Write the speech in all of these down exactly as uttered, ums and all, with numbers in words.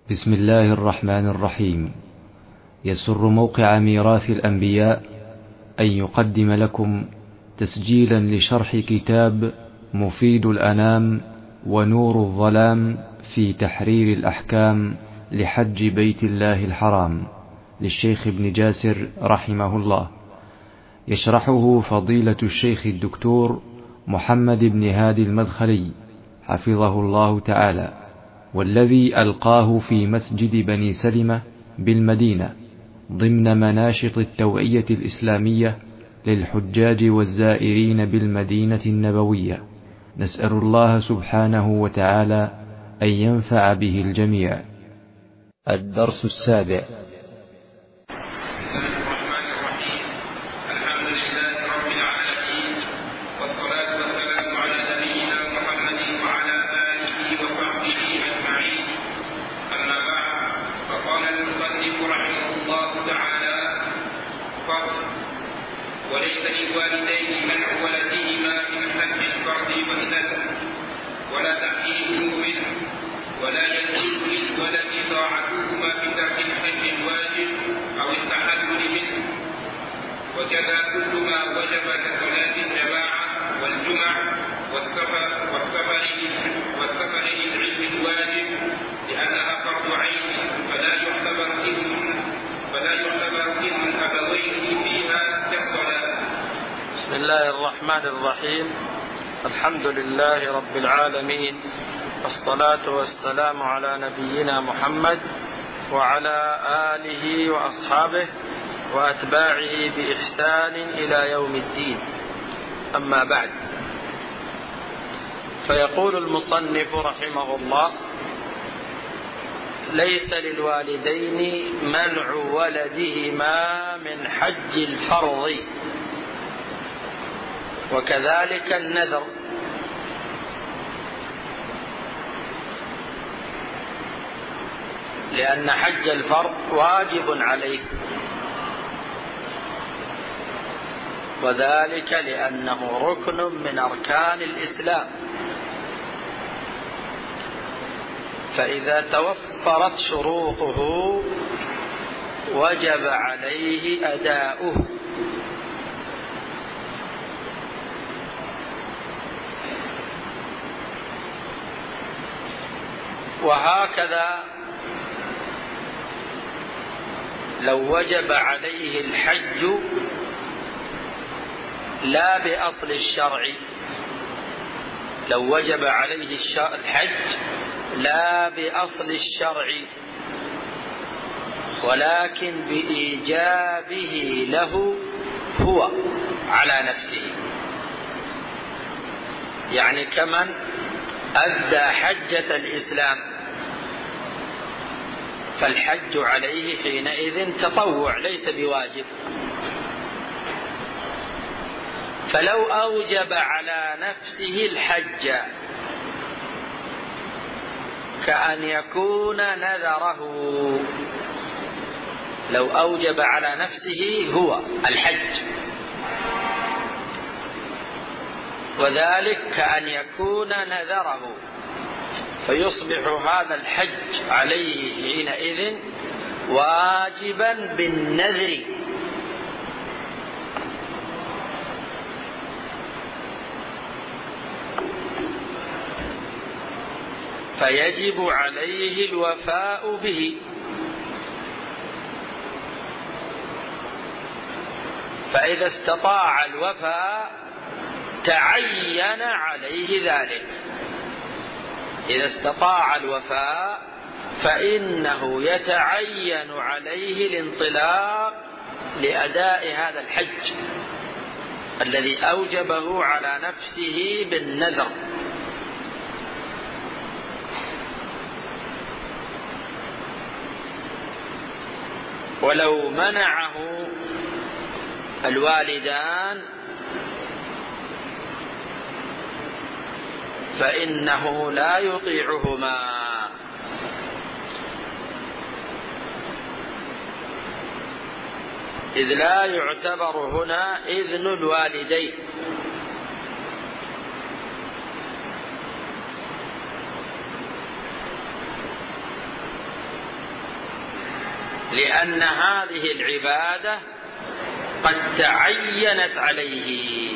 بسم الله الرحمن الرحيم. يسر موقع ميراث الأنبياء أن يقدم لكم تسجيلا لشرح كتاب مفيد الأنام ونور الظلام في تحرير الأحكام لحج بيت الله الحرام للشيخ ابن جاسر رحمه الله، يشرحه فضيلة الشيخ الدكتور محمد بن هادي المدخلي حفظه الله تعالى، والذي ألقاه في مسجد بني سلمة بالمدينة ضمن مناشط التوعية الإسلامية للحجاج والزائرين بالمدينة النبوية. نسأل الله سبحانه وتعالى أن ينفع به الجميع. الدرس السابع. وليس للوالدين منع ولدهما من حج الفرض والندب ولا تحريمه منه، ولا يجوز للولد طاعتهما في ترك الحج الواجب أو التحلل منه، وكذا كل ما وجب كصلاة الجماعة والجمع والسفر والسفر والسفر للعلم الواجب لأنها فرض عين، فلا يعتبر إذن فلا يعتبر إذن الأبوين فيها كالصلاة. بسم الله الرحمن الرحيم. الحمد لله رب العالمين، والصلاة والسلام على نبينا محمد وعلى آله وأصحابه وأتباعه بإحسان إلى يوم الدين. أما بعد، فيقول المصنف رحمه الله: ليس للوالدين منع ولدهما من حج الفرض وكذلك النذر، لأن حج الفرض واجب عليه، وذلك لأنه ركن من أركان الإسلام، فإذا توفرت شروطه وجب عليه أداؤه. وهكذا لو وجب عليه الحج لا بأصل الشرع، لو وجب عليه الحج لا بأصل الشرع ولكن بإيجابه له هو على نفسه، يعني كمن أدى حجة الإسلام، فالحج عليه حينئذ تطوع ليس بواجب. فلو أوجب على نفسه الحج كأن يكون نذره، لو أوجب على نفسه هو الحج، وذلك كأن يكون نذره، فيصبح هذا الحج عليه حينئذ واجبا بالنذر. فيجب عليه الوفاء به، فإذا استطاع الوفاء تعين عليه ذلك، إذا استطاع الوفاء فإنه يتعين عليه الانطلاق لأداء هذا الحج الذي أوجبه على نفسه بالنذر. ولو منعه الوالدان فإنه لا يطيعهما، إذ لا يعتبر هنا إذن الوالدين، لأن هذه العبادة قد تعينت عليه.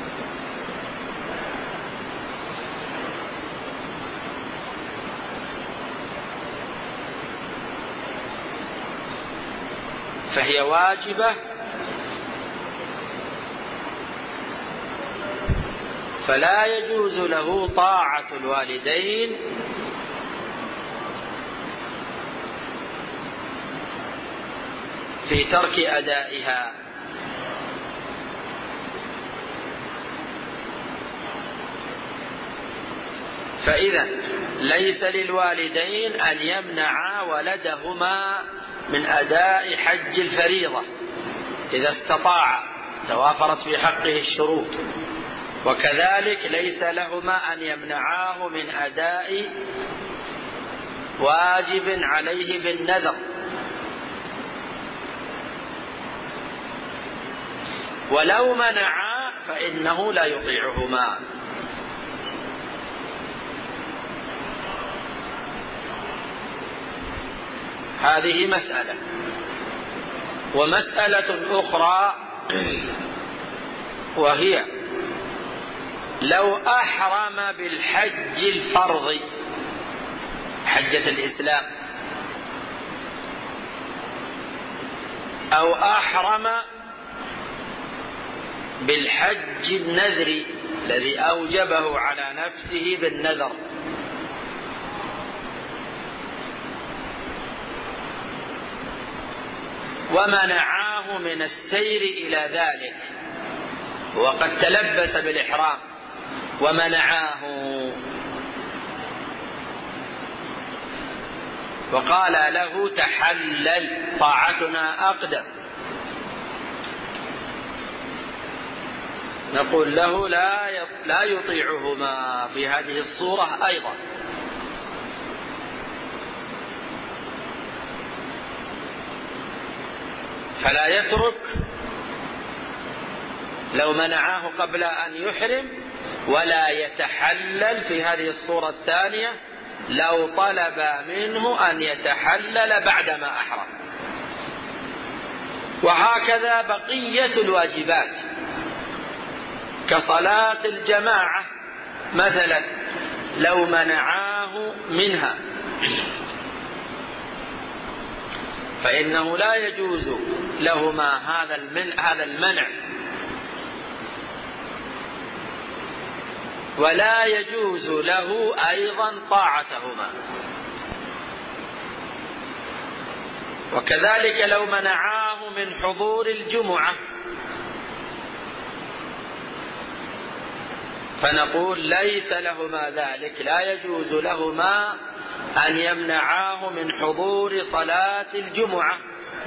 فهي واجبة، فلا يجوز له طاعة الوالدين في ترك أدائها. فإذا ليس للوالدين أن يمنعا ولدهما من أداء حج الفريضة إذا استطاع، توافرت في حقه الشروط، وكذلك ليس لهما أن يمنعاه من أداء واجب عليه بالنذر، ولو منعا فإنه لا يطيعهما. هذه مسألة. ومسألة أخرى وهي لو أحرم بالحج الفرض، حجة الإسلام، أو أحرم بالحج النذري الذي أوجبه على نفسه بالنذر، ومنعاه من السير إلى ذلك، وقد تلبس بالإحرام ومنعاه، وقال له تحلل، طاعتنا أقدم، نقول له لا يطيعهما في هذه الصورة أيضا. فلا يترك لو منعاه قبل أن يحرم، ولا يتحلل في هذه الصورة الثانية لو طلب منه أن يتحلل بعدما أحرم. وهكذا بقية الواجبات كصلاة الجماعة مثلا لو منعاه منها فإنه لا يجوز لهما هذا المنع، ولا يجوز له أيضا طاعتهما. وكذلك لو منعاه من حضور الجمعة فنقول ليس لهما ذلك، لا يجوز لهما أن يمنعاه من حضور صلاة الجمعة،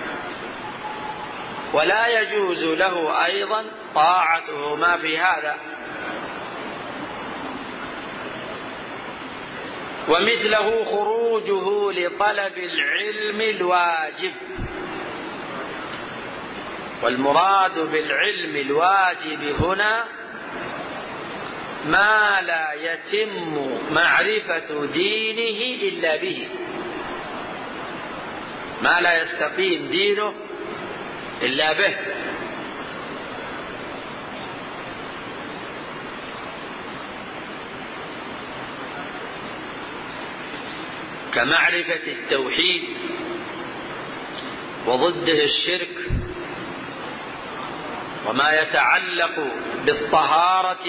ولا يجوز له أيضا طاعتهما في هذا. ومثله خروجه لطلب العلم الواجب، والمراد بالعلم الواجب هنا ما لا يتم معرفة دينه إلا به، ما لا يستقيم دينه إلا به. كمعرفة التوحيد وضده الشرك، وما يتعلق بالطهارة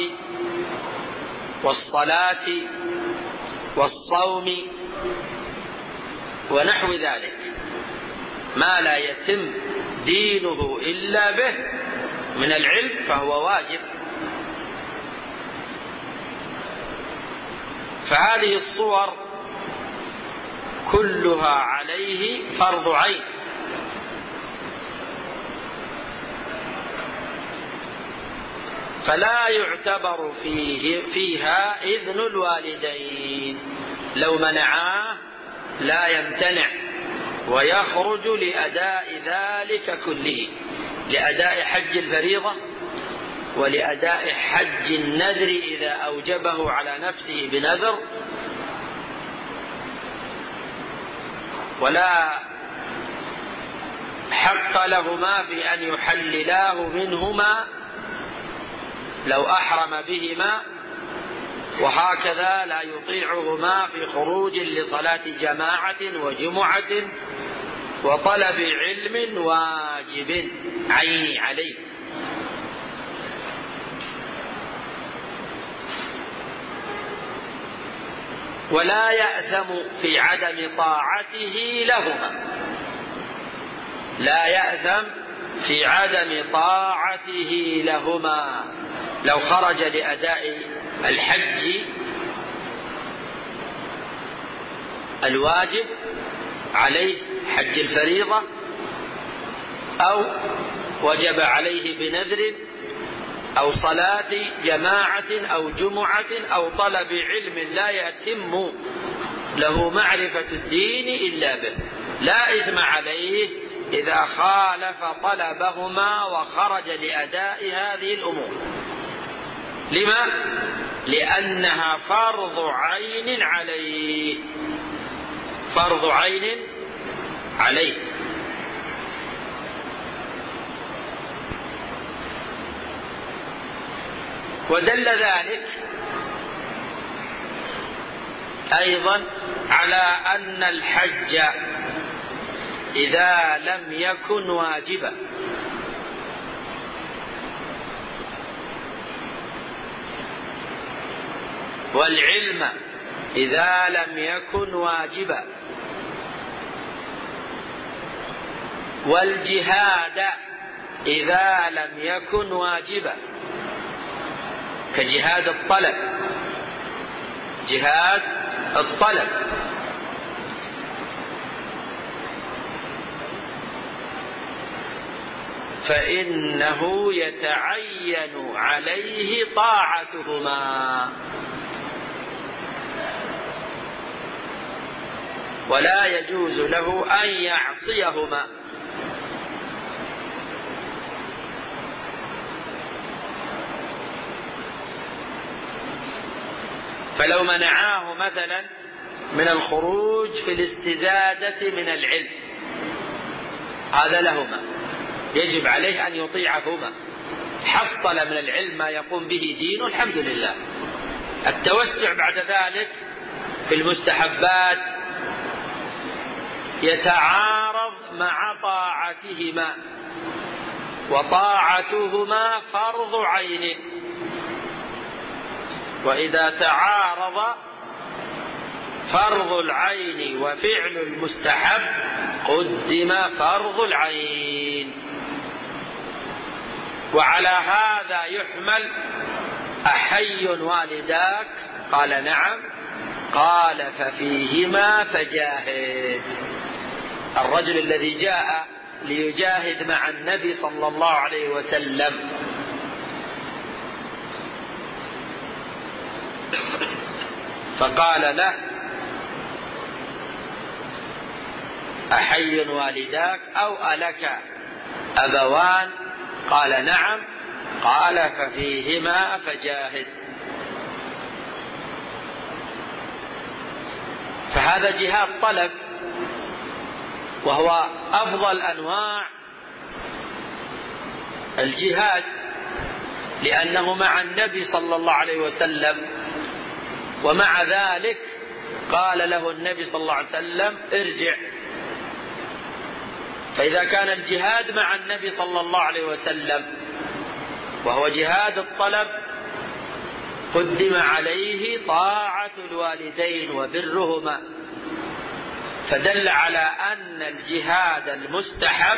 والصلاة والصوم ونحو ذلك، ما لا يتم دينه إلا به من العلم فهو واجب. فهذه الصور كلها عليه فرض عين، فلا يعتبر فيه فيها إذن الوالدين، لو منعاه لا يمتنع ويخرج لأداء ذلك كله، لأداء حج الفريضة ولأداء حج النذر إذا أوجبه على نفسه بنذر، ولا حق لهما في أن يحللاه منهما لو أحرم بهما، وهكذا لا يطيعهما في خروج لصلاة جماعة وجمعة وطلب علم واجب عيني عليه. ولا يأثم في عدم طاعته لهما، لا يأثم في عدم طاعته لهما. لو خرج لأداء الحج الواجب عليه، حج الفريضة، أو وجب عليه بنذر أو صلاة جماعة أو جمعة أو طلب علم لا يتم له معرفة الدين إلا به، لا إثم عليه إذا خالف طلبهما وخرج لأداء هذه الأمور. لما؟ لأنها فرض عين عليه، فرض عين عليه. ودل ذلك أيضا على أن الحج إذا لم يكن واجبا والعلم إذا لم يكن واجبا والجهاد إذا لم يكن واجبا، كجهاد الطلب، جهاد الطلب فإنه يتعين عليه طاعتهما، ولا يجوز له أن يعصيهما. فلو منعاه مثلا من الخروج في الاستزادة من العلم، هذا لهما، يجب عليه أن يطيعهما. حصل من العلم ما يقوم به دينه، الحمد لله. التوسع بعد ذلك في المستحبات يتعارض مع طاعتهما، وطاعتهما فرض عين، وإذا تعارض فرض العين وفعل المستحب قدم فرض العين. وعلى هذا يحمل أحي والداك؟ قال نعم. قال ففيهما فجاهد. الرجل الذي جاء ليجاهد مع النبي صلى الله عليه وسلم فقال له أحي والداك أو ألك أبوان؟ قال نعم. قال ففيهما فجاهد. فهذا جهاد طلب، وهو أفضل أنواع الجهاد، لأنه مع النبي صلى الله عليه وسلم، ومع ذلك قال له النبي صلى الله عليه وسلم ارجع. فإذا كان الجهاد مع النبي صلى الله عليه وسلم وهو جهاد الطلب قدم عليه طاعة الوالدين وبرهما، فدل على أن الجهاد المستحب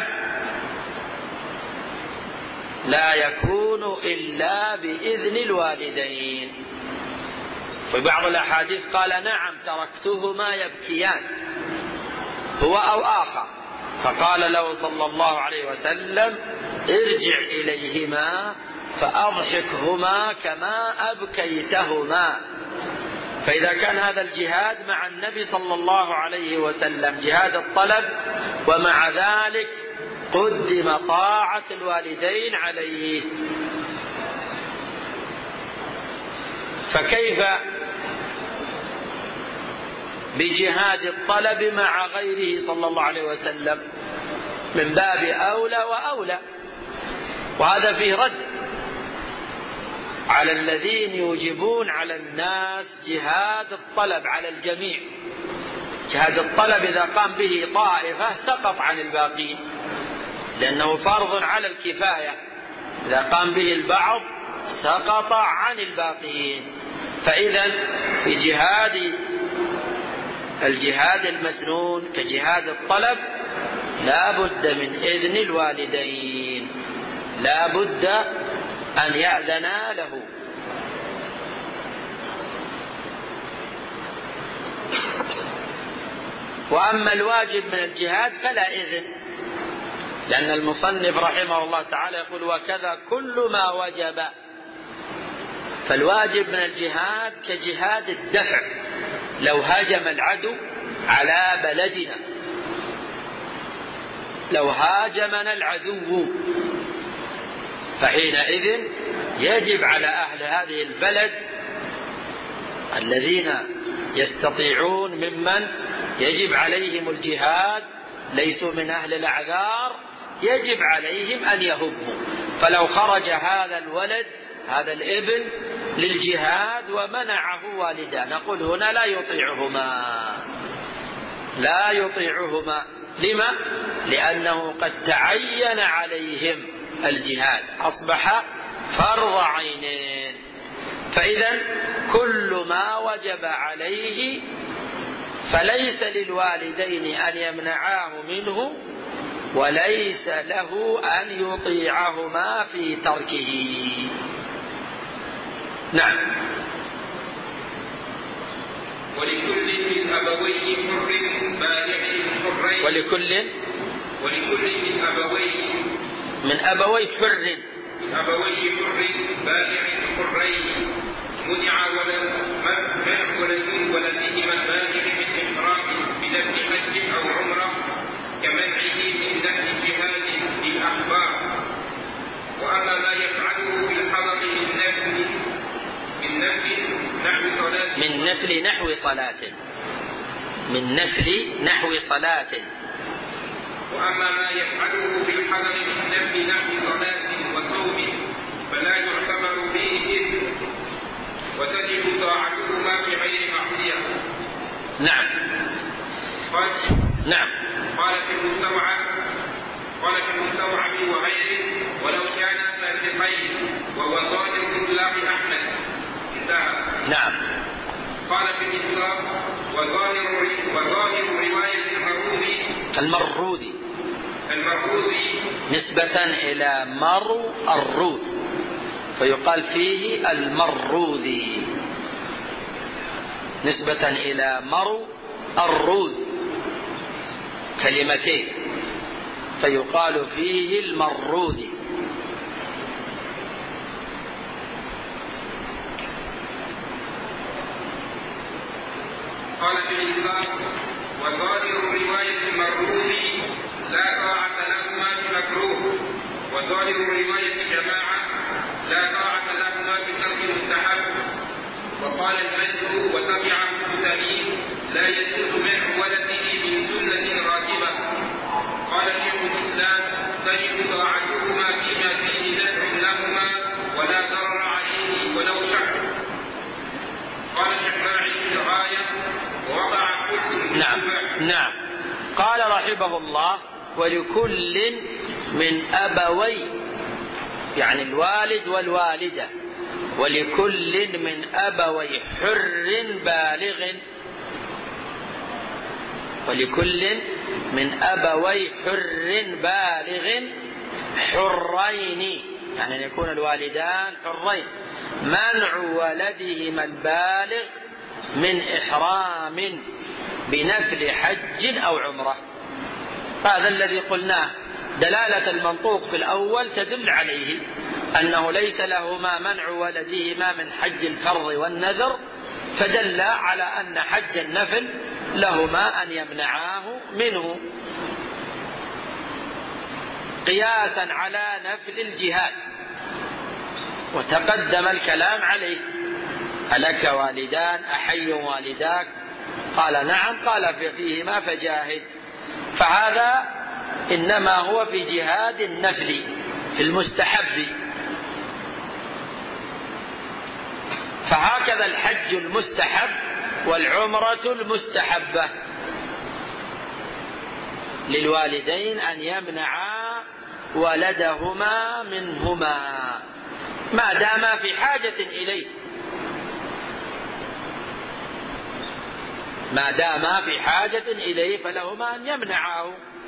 لا يكون إلا بإذن الوالدين. في بعض الأحاديث قال نعم تركتهما يبكيان، هو أو آخر، فقال له صلى الله عليه وسلم ارجع إليهما فأضحكهما كما أبكيتهما. فإذا كان هذا الجهاد مع النبي صلى الله عليه وسلم جهاد الطلب، ومع ذلك قدم طاعة الوالدين عليه، فكيف بجهاد الطلب مع غيره صلى الله عليه وسلم؟ من باب أولى وأولى. وهذا فيه رد على الذين يوجبون على الناس جهاد الطلب على الجميع. جهاد الطلب إذا قام به طائفة سقط عن الباقين، لأنه فرض على الكفاية. إذا قام به البعض سقط عن الباقين. فإذا في جهاد الجهاد المسنون كجهاد الطلب لا بد من إذن الوالدين، لا بد أن يأذنا له. وأما الواجب من الجهاد فلا إذن، لأن المصنف رحمه الله تعالى يقول وكذا كل ما وجب. فالواجب من الجهاد كجهاد الدفع، لو هاجم العدو على بلدنا، لو هاجمنا العدو فحينئذ يجب على أهل هذه البلد الذين يستطيعون ممن يجب عليهم الجهاد ليسوا من أهل الأعذار، يجب عليهم أن يهبوا. فلو خرج هذا الولد هذا الابن للجهاد ومنعه والداه، نقول هنا لا يطيعهما، لا يطيعهما. لما؟ لأنه قد تعين عليهم الجهاد، أصبح فرض عينين. فإذا كل ما وجب عليه فليس للوالدين أن يمنعاه منه، وليس له أن يطيعهما في تركه. نعم. ولكل من أبويه حر بالغ حرين ولكل ولكل من أبويه من أبوي حر من أبويه حر بالغ حرين منع ولد منع ولد ولدهما البالغ من إحرام بنفس حج أو عمرة كمنعه من نفس جهاد للأخبار. وأما ما يفعله في الحضر من نفل من نفل نحو صلاة من نفل نحو صلاة من نفل نحو صلاة وأما ما يفعله في الحضر من نفل نحو صلاة وصوم فلا يعتبر فيه إثم، وتجب طاعتهما في غير معصية. نعم. قال نعم. قال في المستوعب قال في المستوعب وغيره ولو كانا فاسقين، وهو ظاهر اطلاق أحمد. انتهى. نعم. قال في الإنصاف وظاهر وظاهر رواية المروذي المروذي المروذي نسبة إلى مر الروذ، فيقال فيه المروذي نسبة إلى مر الروذ، كلمتين، فيقال فيه المروذي. قال في الإنصاف وظاهر رواية المروذي لا طاعة لهما بمكروه، وظاهر رواية جماعة لا طاعة لهما بترك مستحب. وقال المجد وتبعه تميم لا يجوز منع ولده من سنة راتبة. قال شيخ الإسلام تجب طاعتهما فيما فيه نفع لهما ولا ضرر عليه ولو شك. قال الشافعي في الغاية ووضع حكم. نعم. نعم. قال رحمه الله ولكل من أبوي، يعني الوالد والوالدة، ولكل من أبوي حر بالغ ولكل من أبوي حر بالغ حرين، يعني أن يكون الوالدان حرين، منع ولدهما البالغ من إحرام بنفل حج أو عمرة. هذا الذي قلناه، دلالة المنطوق في الأول تدل عليه أنه ليس لهما منع ولدهما من حج الفرض والنذر، فدل على أن حج النفل لهما أن يمنعاه منه، قياسا على نفل الجهاد. وتقدم الكلام عليه: ألك والدان أحي والداك؟ قال نعم. قال فيهما فجاهد. فهذا إنما هو في جهاد النفل في المستحب. فهكذا الحج المستحب والعمرة المستحبة للوالدين أن يمنعا ولدهما منهما ما داما في حاجة إليه، ما داما في حاجة إليه فلهما أن يمنعاه.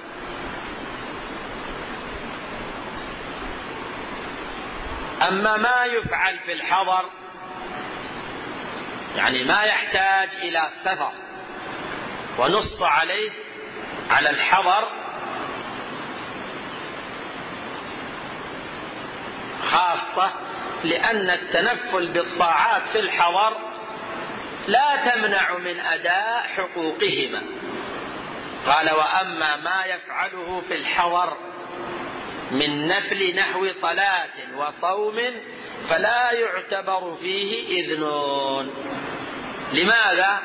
أما ما يفعل في الحضر، يعني ما يحتاج إلى سفر ونص عليه على الحضر خاصة، لأن التنفل بالطاعات في الحضر لا تمنع من أداء حقوقهما. قال: وأما ما يفعله في الحضر من نفل نحو صلاة وصوم فلا يعتبر فيه إذن. لماذا؟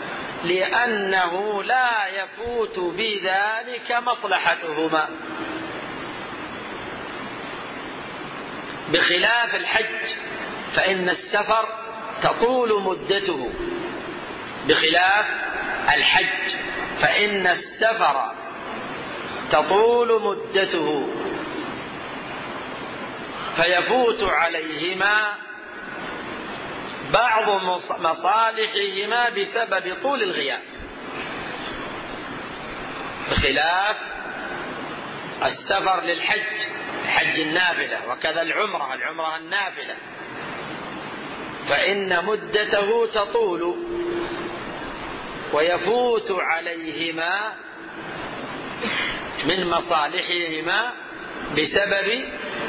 لأنه لا يفوت بذلك مصلحتهما، بخلاف الحج فإن السفر تطول مدته، بخلاف الحج فإن السفر تطول مدته فيفوت عليهما بعض مصالحهما بسبب طول الغياب، بخلاف السفر للحج، حج النافلة، وكذا العمرة العمرة النافلة، فإن مدته تطول ويفوت عليهما من مصالحهما بسبب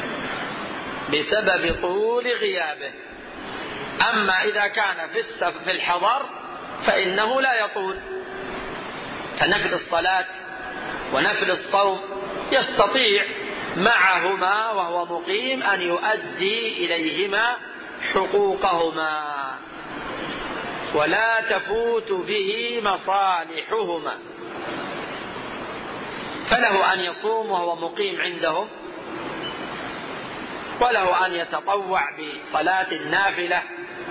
بسبب طول غيابه. أما إذا كان في في الحضر فإنه لا يطول، فنفل الصلاة ونفل الصوم يستطيع معهما وهو مقيم أن يؤدي إليهما حقوقهما ولا تفوت به مصالحهما، فله أن يصوم وهو مقيم عندهم، وله أن يتطوع بصلاة النافلة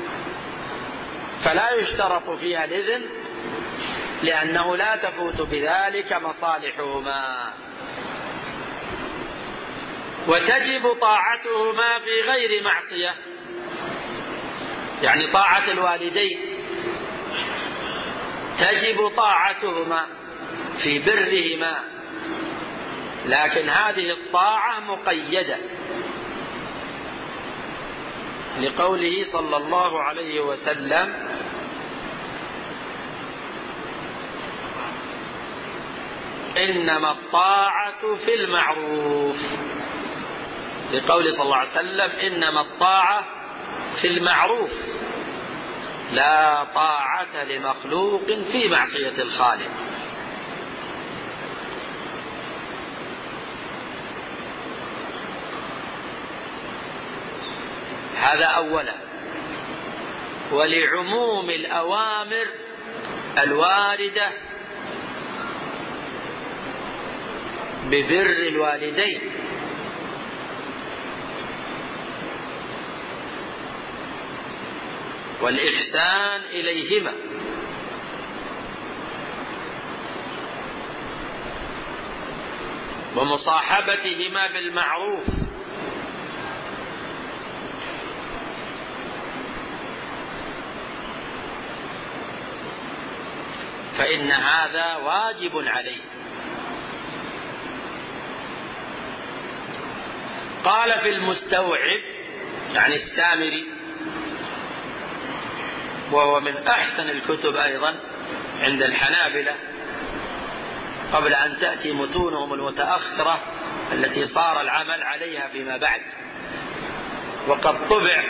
فلا يشترط فيها الإذن، لأنه لا تفوت بذلك مصالحهما. وتجب طاعتهما في غير معصية، يعني طاعة الوالدين تجب طاعتهما في برهما، لكن هذه الطاعة مقيدة لقوله صلى الله عليه وسلم: إنما الطاعة في المعروف، لقول صلى الله عليه وسلم: إنما الطاعة في المعروف لا طاعة لمخلوق في معصية الخالق. هذا أولا. ولعموم الأوامر الواردة ببر الوالدين، والإحسان إليهما، ومصاحبتهما بالمعروف، فإن هذا واجب عليه. قال في المستوعب، يعني السامري، وهو من أحسن الكتب أيضا عند الحنابلة قبل أن تأتي متونهم المتأخرة التي صار العمل عليها فيما بعد، وقد طبع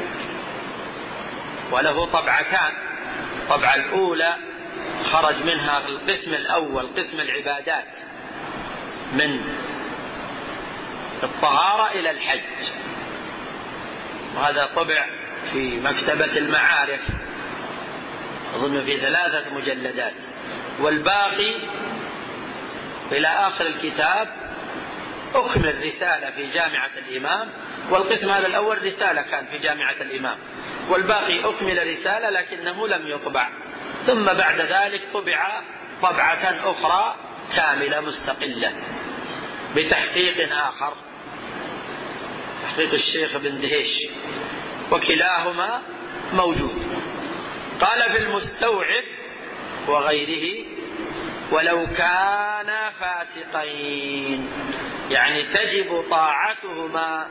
وله طبعتان. الطبعة الأولى خرج منها القسم الأول قسم العبادات من الطهارة إلى الحج، وهذا طبع في مكتبة المعارف أظن في ثلاثة مجلدات، والباقي إلى آخر الكتاب أكمل رسالة في جامعة الإمام، والقسم هذا الأول رسالة كان في جامعة الإمام، والباقي أكمل رسالة لكنه لم يطبع، ثم بعد ذلك طبع طبعة أخرى كاملة مستقلة بتحقيق آخر، تحقيق الشيخ بن دهيش، وكلاهما موجود. قال في المستوعب وغيره: ولو كانا فاسقين، يعني تجب طاعتهما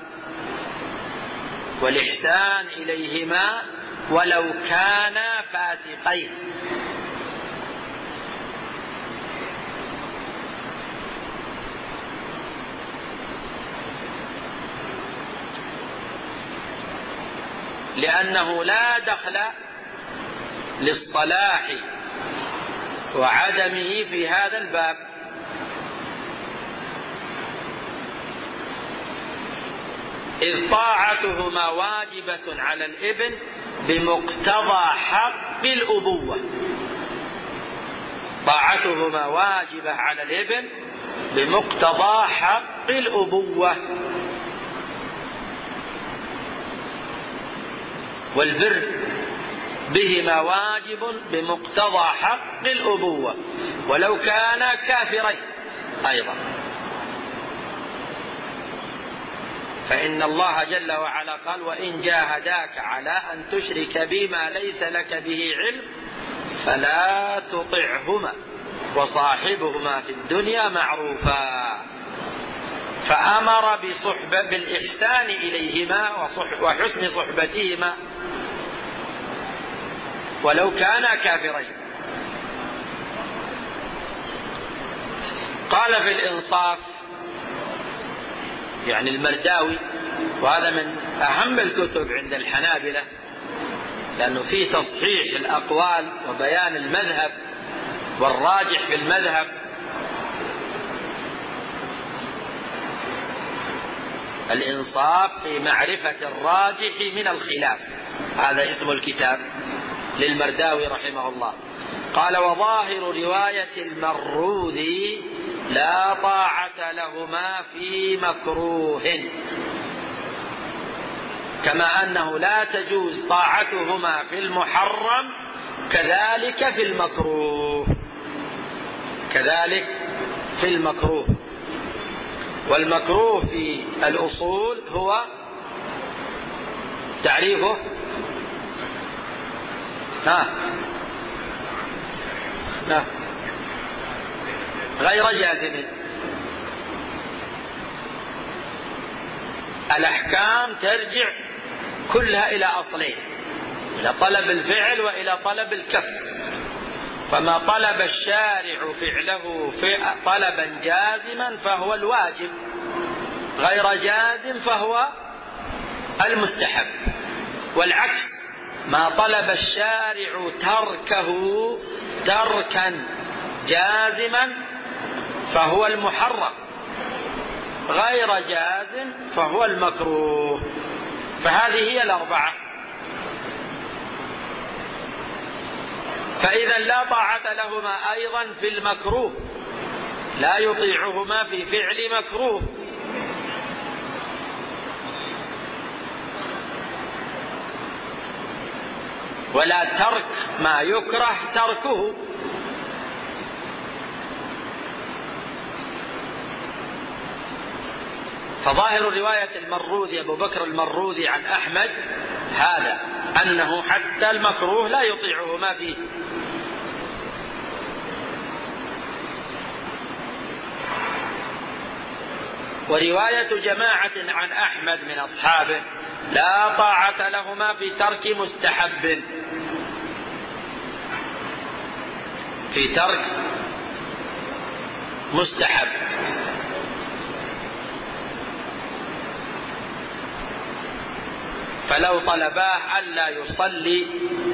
والإحسان إليهما ولو كانا فاسقين. لأنه لا دخل للصلاح وعدمه في هذا الباب، إذ طاعتهما واجبة على الابن بمقتضى حق الأبوة. طاعتهما واجبة على الابن بمقتضى حق الأبوة، والبر بهما واجب بمقتضى حق الأبوة ولو كانا كافرين أيضا. فإن الله جل وعلا قال: وإن جاهداك على أن تشرك بما ليس لك به علم فلا تطعهما وصاحبهما في الدنيا معروفا. فأمر بصحبة بالإحسان إليهما وحسن صحبتهما ولو كانا كافرين. قال في الإنصاف، يعني المرداوي، وهذا من أهم الكتب عند الحنابلة لأنه فيه تصحيح الأقوال وبيان المذهب والراجح في المذهب. الإنصاف في معرفة الراجح من الخلاف، هذا اسم الكتاب للمرداوي رحمه الله. قال: وظاهر رواية المروذي لا طاعة لهما في مكروه، كما أنه لا تجوز طاعتهما في المحرم كذلك في المكروه، كذلك في المكروه. والمكروه في الأصول هو تعريفه ها ها غير جازم. الأحكام ترجع كلها إلى أصلين: إلى طلب الفعل وإلى طلب الكف. فما طلب الشارع فعله طلبا جازما فهو الواجب، غير جازم فهو المستحب. والعكس، ما طلب الشارع تركه تركا جازما فهو المحرم، غير جازم فهو المكروه. فهذه هي الأربعة. فإذا لا طاعة لهما أيضا في المكروه، لا يطيعهما في فعل مكروه. ولا ترك ما يكره تركه. فظاهر رواية المروذي أبو بكر المروذي عن أحمد هذا، أنه حتى المكروه لا يطيعهما فيه. ورواية جماعة عن أحمد من أصحابه لا طاعة لهما في ترك مستحب، في ترك مستحب. فلو طلباه ألا يصلي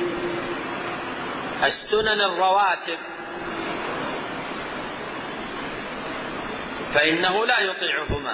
السنن الرواتب فإنه لا يطيعهما.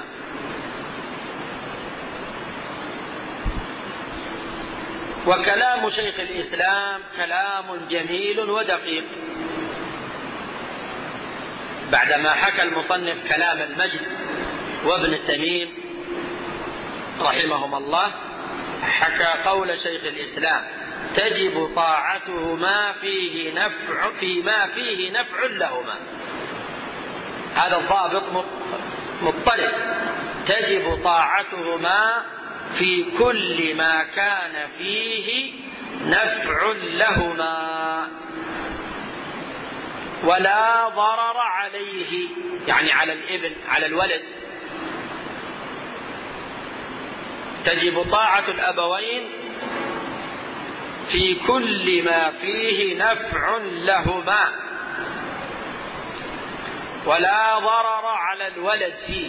وكلام شيخ الإسلام كلام جميل ودقيق، بعدما حكى المصنف كلام المجد وابن تميم رحمهما الله، حكى قول شيخ الإسلام: تجب طاعتهما فيه نفع فيما فيه نفع لهما. هذا الضابط مضطرد، تجب طاعتهما في كل ما كان فيه نفع لهما ولا ضرر عليه، يعني على الابن، على الولد. تجب طاعة الأبوين في كل ما فيه نفع لهما ولا ضرر على الولد فيه.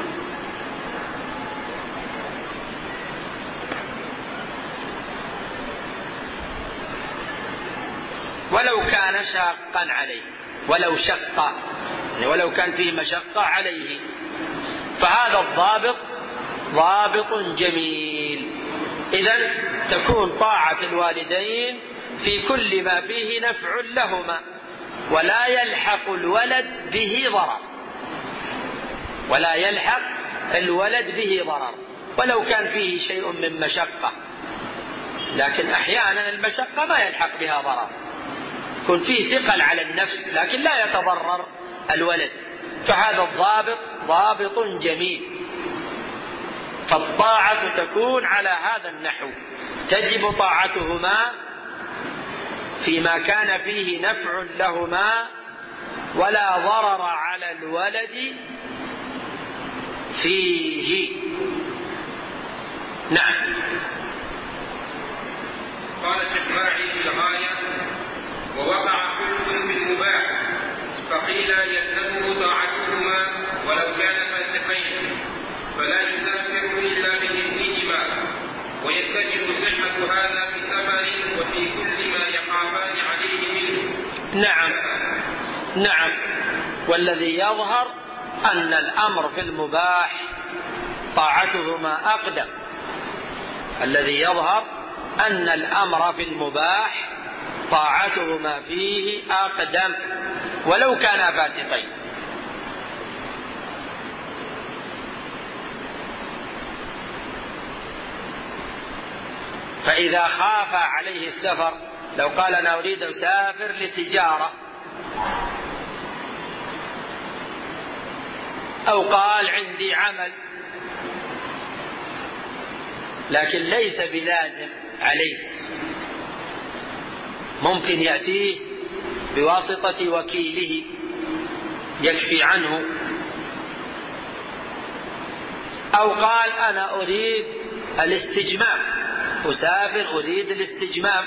ولو كان شاقا عليه، ولو شق يعني ولو كان فيه مشقة عليه، فهذا الضابط ضابط جميل. إذن تكون طاعة الوالدين في كل ما فيه نفع لهما ولا يلحق الولد به ضرر، ولا يلحق الولد به ضرر ولو كان فيه شيء من مشقة. لكن أحيانا المشقة ما يلحق بها ضرر، يكون فيه ثقل على النفس لكن لا يتضرر الولد، فهذا الضابط ضابط جميل. فالطاعة تكون على هذا النحو: تجب طاعتهما فيما كان فيه نفع لهما ولا ضرر على الولد فيه. نعم. قال الإسماعيلي في الغاية: ووقع خلف في المباح، فقيل يلزمه طاعتهما ولو كان فاسقين، فلا يسافر إلا بإذنهما، ويتجب صحة هذا في سفر وفي كل ما يخافان عليه منه. نعم نعم. والذي يظهر أن الأمر في المباح طاعتهما أقدم، الذي يظهر أن الأمر في المباح طاعتهما فيه أقدم ولو كانا فاسقين. فإذا خاف عليه السفر، لو قال أنا أريد أسافر لتجارة، أو قال عندي عمل لكن ليس بلازم عليه، ممكن يأتيه بواسطة وكيله يكفي عنه، أو قال أنا أريد الاستجمام، أسافر أريد الاستجمام،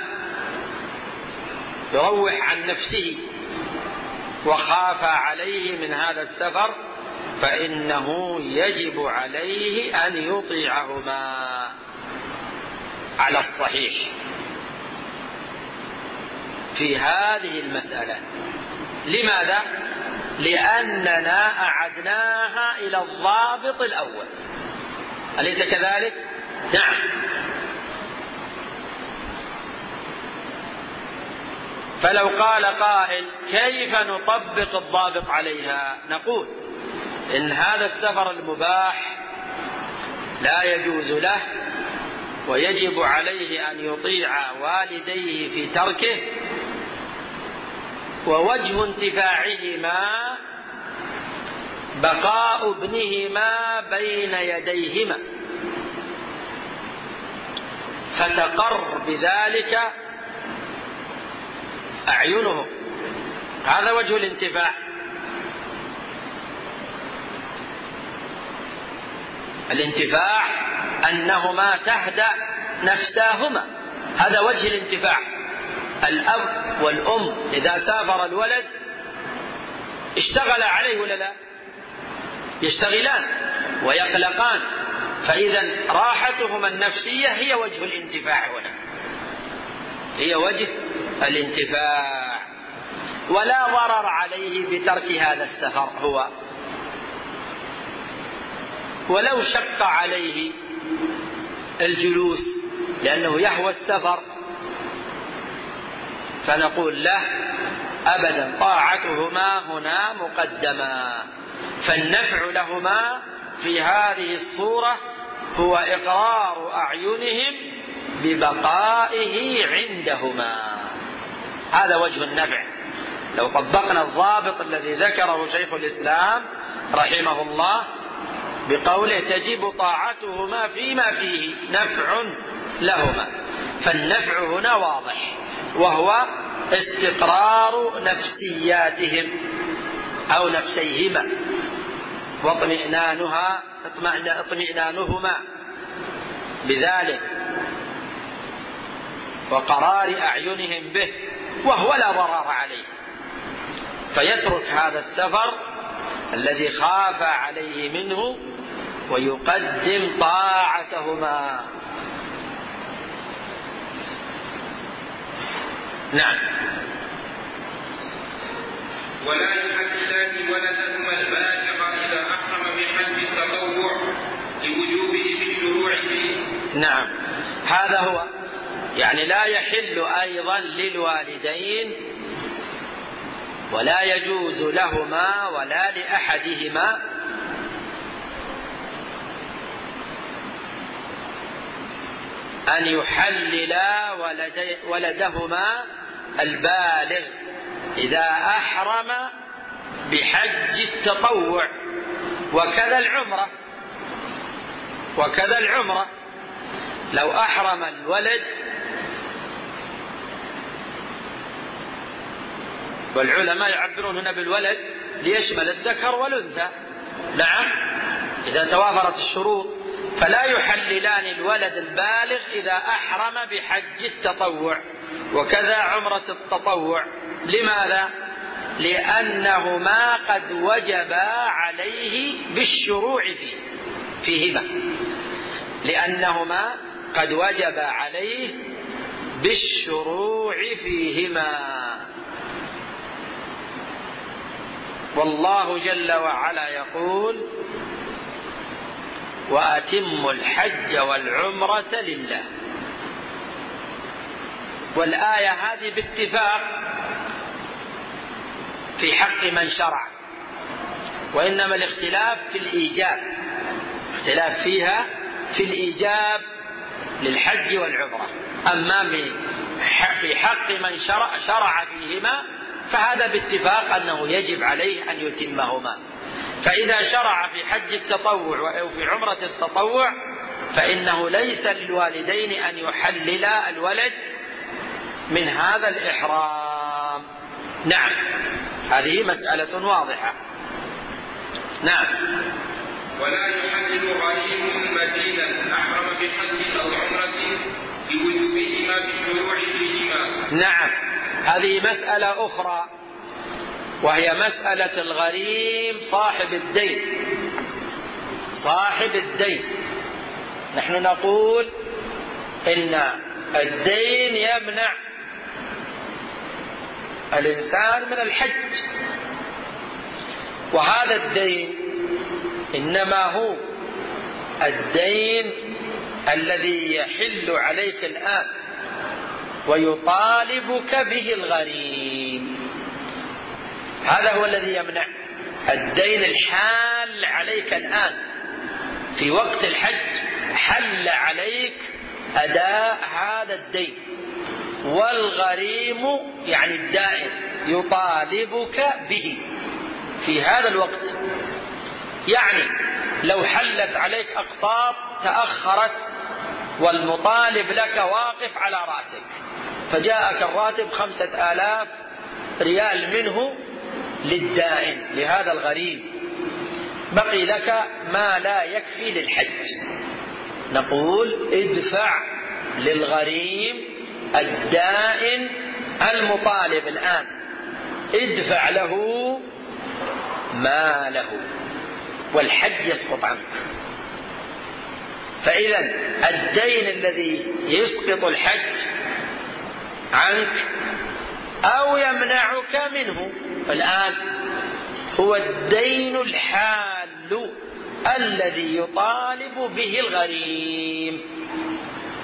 يروح عن نفسه وخاف عليه من هذا السفر، فإنه يجب عليه أن يطيعهما على الصحيح في هذه المسألة. لماذا؟ لأننا أعدناها إلى الضابط الأول، أليس كذلك؟ نعم. فلو قال قائل كيف نطبق الضابط عليها؟ نقول إن هذا السفر المباح لا يجوز له ويجب عليه أن يطيع والديه في تركه، ووجه انتفاعهما بقاء ابنهما بين يديهما، فتقر بذلك أعينهم، هذا وجه الانتفاع. الانتفاع أنهما تهدأ نفساهما، هذا وجه الانتفاع. الأب والأم إذا سافر الولد اشتغل عليه ولا لا؟ يشتغلان ويقلقان، فإذا راحتهما النفسية هي وجه الانتفاع هنا، هي وجه الانتفاع، ولا ضرر عليه بترك هذا السفر هو. ولو شق عليه الجلوس لأنه يهوى السفر، فنقول له أبدا، طاعتهما هنا مقدمة. فالنفع لهما في هذه الصورة هو إقرار أعينهم ببقائه عندهما. هذا وجه النفع. لو طبقنا الضابط الذي ذكره شيخ الإسلام رحمه الله بقوله تجب طاعتهما فيما فيه نفع لهما، فالنفع هنا واضح، وهو استقرار نفسياتهم أو نفسيهما واطمئنانها اطمئنانهما بذلك وقرار أعينهم به، وهو لا ضرر عليه، فيترك هذا السفر الذي خاف عليه منه ويقدم طاعتهما. نعم. ولا يحللان ولدهما البالغ إذا أحرم بحج التطوع لوجوبه بالشروع فيه. نعم، هذا هو، يعني لا يحل أيضا للوالدين ولا يجوز لهما ولا لأحدهما أن يحللا ولدهما البالغ إذا أحرم بحج التطوع، وكذا العمرة وكذا العمرة لو أحرم الولد، والعلماء يعبرون هنا بالولد ليشمل الذكر والأنثى. نعم، إذا توافرت الشروط فلا يحللان الولد البالغ إذا أحرم بحج التطوع وكذا عمرة التطوع. لماذا؟ لأنهما قد وجبا عليه بالشروع فيه فيهما لأنهما قد وجب عليه بالشروع فيهما. والله جل وعلا يقول وأتموا الحج والعمرة لله. والآية هذه باتفاق في حق من شرع، وإنما الاختلاف في الإيجاب، اختلاف فيها في الإيجاب للحج والعمرة. أما في حق من شرع, شرع فيهما فهذا باتفاق أنه يجب عليه أن يتمهما. فإذا شرع في حج التطوع أو في عمرة التطوع فإنه ليس للوالدين أن يحللا الولد من هذا الإحرام. نعم، هذه مسألة واضحة. نعم. ولا يحلل غريم مدينا أحرم بحج أو عمرة لوجوبهما بالشروع فيهما. نعم، هذه مسألة أخرى، وهي مسألة الغريم صاحب الدين. صاحب الدين نحن نقول إن الدين يمنع الإنسان من الحج، وهذا الدين إنما هو الدين الذي يحل عليك الآن ويطالبك به الغريم. هذا هو الذي يمنع الدين الحال عليك الآن في وقت الحج، حل عليك أداء هذا الدين، والغريم يعني الدائن يطالبك به في هذا الوقت. يعني لو حلت عليك أقساط تأخرت والمطالب لك واقف على رأسك، فجاءك الراتب خمسة آلاف ريال منه للدائن لهذا الغريم، بقي لك ما لا يكفي للحج، نقول ادفع للغريم الدائن المطالب الآن، ادفع له ما له والحج يسقط عنك. فإذا الدين الذي يسقط الحج عنك أو يمنعك منه الآن هو الدين الحال الذي يطالب به الغريم.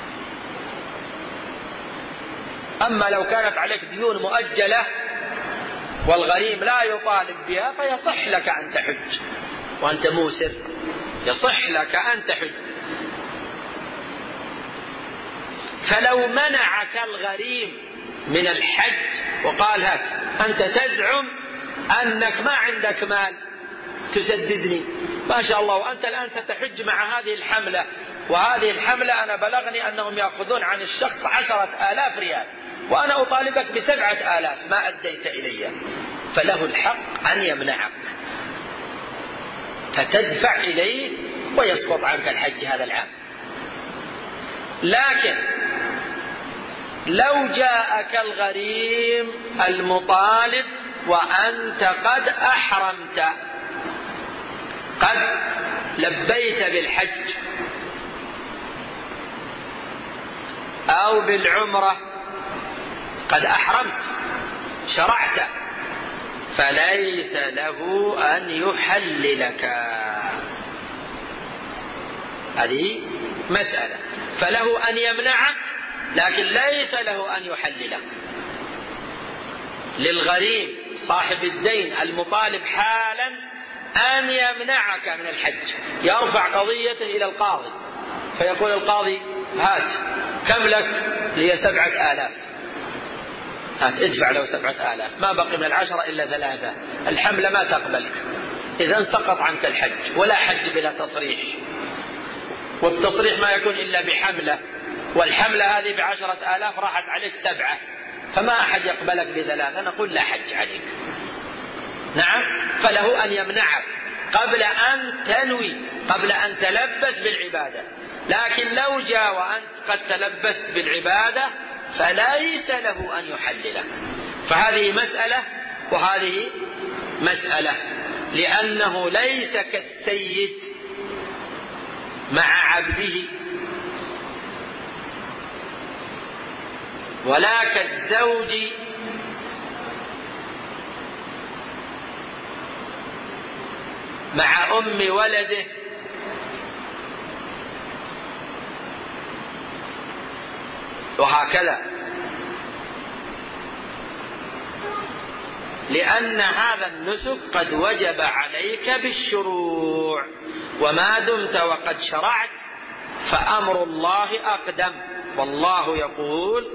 أما لو كانت عليك ديون مؤجلة والغريم لا يطالب بها فيصح لك أن تحج وأنت موسر، يصح لك أن تحج. فلو منعك الغريم من الحج وقال هات أنت تزعم أنك ما عندك مال تسددني، ما شاء الله، وأنت الآن ستحج مع هذه الحملة، وهذه الحملة أنا بلغني أنهم يأخذون عن الشخص عشرة آلاف ريال وأنا أطالبك بسبعة آلاف ما أديت إلي، فله الحق أن يمنعك فتدفع إليه ويسقط عنك الحج هذا العام. لكن لو جاءك الغريم المطالب وأنت قد أحرمت، قد لبيت بالحج أو بالعمرة، قد أحرمت شرعت، فليس له أن يحللك. هذه مسألة، فله أن يمنعك لكن ليس له أن يحللك. للغريم صاحب الدين المطالب حالا أن يمنعك من الحج، يرفع قضيته إلى القاضي فيقول القاضي هات كم لك؟ لي سبعة آلاف، هات ادفع له سبعة آلاف، ما بقي من العشرة إلا ثلاثة، الحملة ما تقبلك، إذن سقط عنك الحج، ولا حج بلا تصريح، والتصريح ما يكون إلا بحملة، والحملة هذه بعشرة آلاف راحت عليك سبعة، فما أحد يقبلك بثلاثة، نقول لا حج عليك. نعم، فله أن يمنعك قبل أن تنوي، قبل أن تلبس بالعبادة. لكن لو جاء وأنت قد تلبست بالعبادة فليس له أن يحللك. فهذه مسألة وهذه مسألة، لأنه ليس كالسيد مع عبده ولا كالزوج مع أم ولده، وهكذا، لأن هذا النسك قد وجب عليك بالشروع، وما دمت وقد شرعت فأمر الله أقدم، والله يقول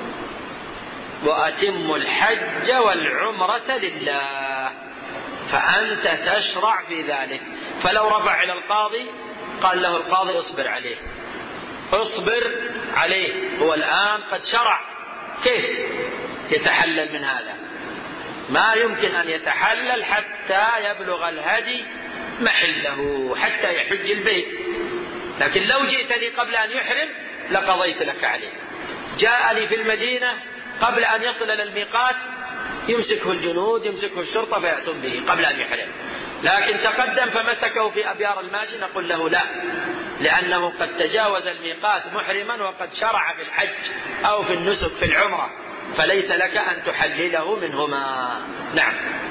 وأتموا الحج والعمرة لله، فأنت تشرع في ذلك. فلو رفع إلى القاضي قال له القاضي اصبر عليه اصبر عليه، هو الآن قد شرع، كيف يتحلل من هذا؟ ما يمكن أن يتحلل حتى يبلغ الهدي محله، حتى يحج البيت. لكن لو جئتني قبل أن يحرم لقضيت لك عليه. جاءني في المدينة قبل أن يصل إلى الميقات يمسكه الجنود يمسكه الشرطة فيأتون به قبل أن يحرم، لكن تقدم فمسكه في أبيار الماشي نقول له لا، لأنه قد تجاوز الميقات محرما وقد شرع في الحج أو في النسك في العمرة، فليس لك أن تحلله منهما. نعم.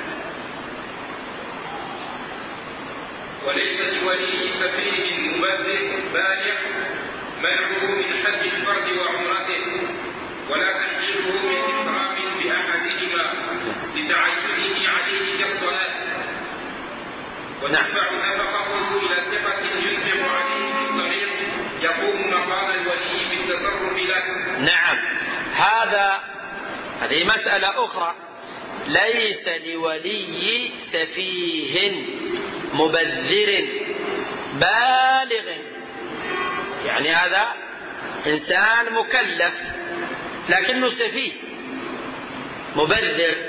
وليس لولي سفيه مبذر بالغ منعه من حج الفرد وعمرته، ولا تحليله من إكرام بأحدهما لتعينه عليه كالصلاة، وتدفع نفقته إلى ثقة ينفق عليه في الطريق يقوم مقام الولي بالتصرف له. نعم، هذا هذه مسألة أخرى. ليس لولي سفيه مبذر بالغ، يعني هذا إنسان مكلف لكنه سفيه مبذر،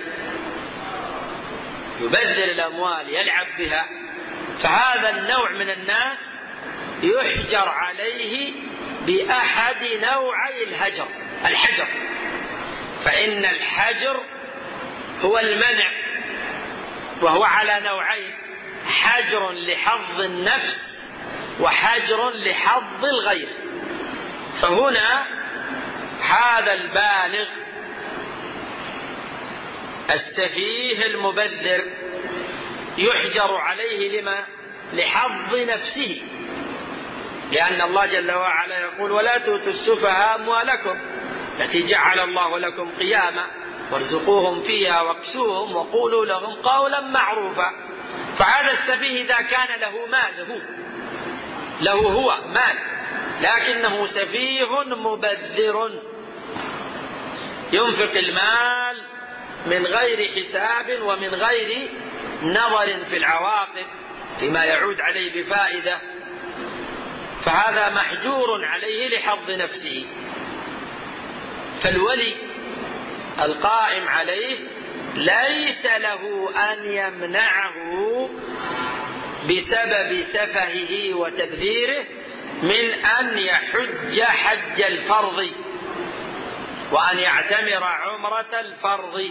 يبذر الأموال يلعب بها، فهذا النوع من الناس يحجر عليه بأحد نوعي الهجر الحجر، فإن الحجر هو المنع، وهو على نوعين: حجر لحظ النفس وحجر لحظ الغير. فهنا هذا البالغ السفيه المبذر يحجر عليه لما؟ لحظ نفسه، لأن الله جل وعلا يقول ولا تؤتوا السفهاء أموالكم التي جعل الله لكم قياما وارزقوهم فيها واكسوهم وقولوا لهم قولا معروفا. فهذا السفيه إذا كان له مال، هو له هو مال، لكنه سفيه مبذر ينفق المال من غير حساب ومن غير نظر في العواقب فيما يعود عليه بفائدة، فهذا محجور عليه لحظ نفسه. فالولي القائم عليه ليس له أن يمنعه بسبب سفهه وتبذيره من أن يحج حج الفرض وأن يعتمر عمرة الفرض.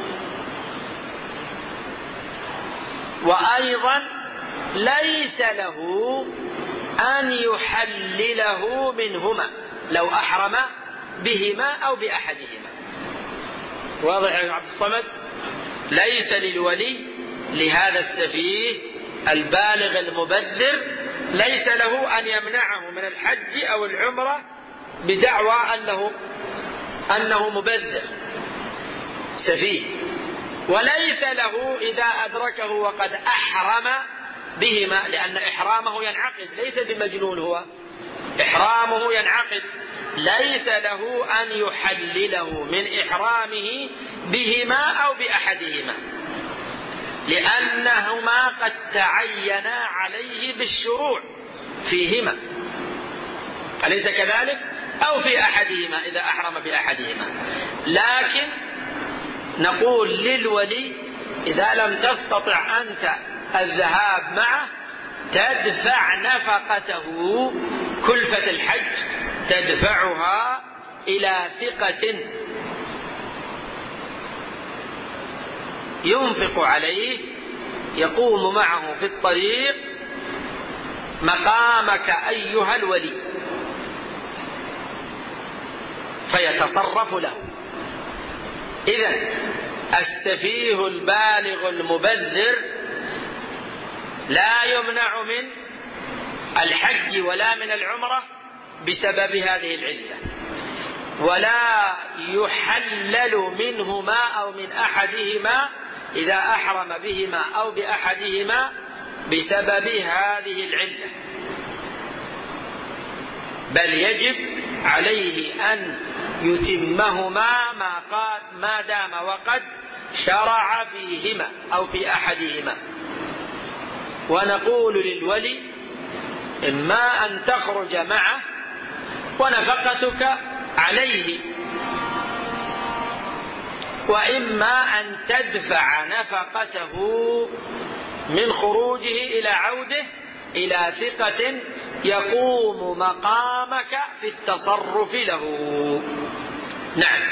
وأيضا ليس له أن يحلله منهما لو أحرم بهما أو بأحدهما. واضح يا عبد الصمد؟ ليس للولي لهذا السفيه البالغ المبذر ليس له أن يمنعه من الحج أو العمرة بدعوى أنه أنه مبذر سفيه، وليس له إذا أدركه وقد أحرم بهما، لأن إحرامه ينعقد، ليس بمجنون هو، إحرامه ينعقد، ليس له أن يحلله من إحرامه بهما أو بأحدهما، لأنهما قد تعينا عليه بالشروع فيهما، أليس كذلك؟ أو في أحدهما إذا أحرم بأحدهما. لكن نقول للولي إذا لم تستطع أنت الذهاب معه تدفع نفقته، كلفة الحج تدفعها إلى ثقة ينفق عليه يقوم معه في الطريق مقامك أيها الولي، فيتصرف له. إذن السفيه البالغ المبذر لا يمنع من الحج ولا من العمرة بسبب هذه العلة، ولا يحلل منهما أو من أحدهما إذا أحرم بهما أو بأحدهما بسبب هذه العلة، بل يجب عليه أن يتمهما ما, قال ما دام وقد شرع فيهما أو في أحدهما. ونقول للولي إما أن تخرج معه ونفقتك عليه، وإما أن تدفع نفقته من خروجه إلى عوده إلى ثقة يقوم مقامك في التصرف له. نعم.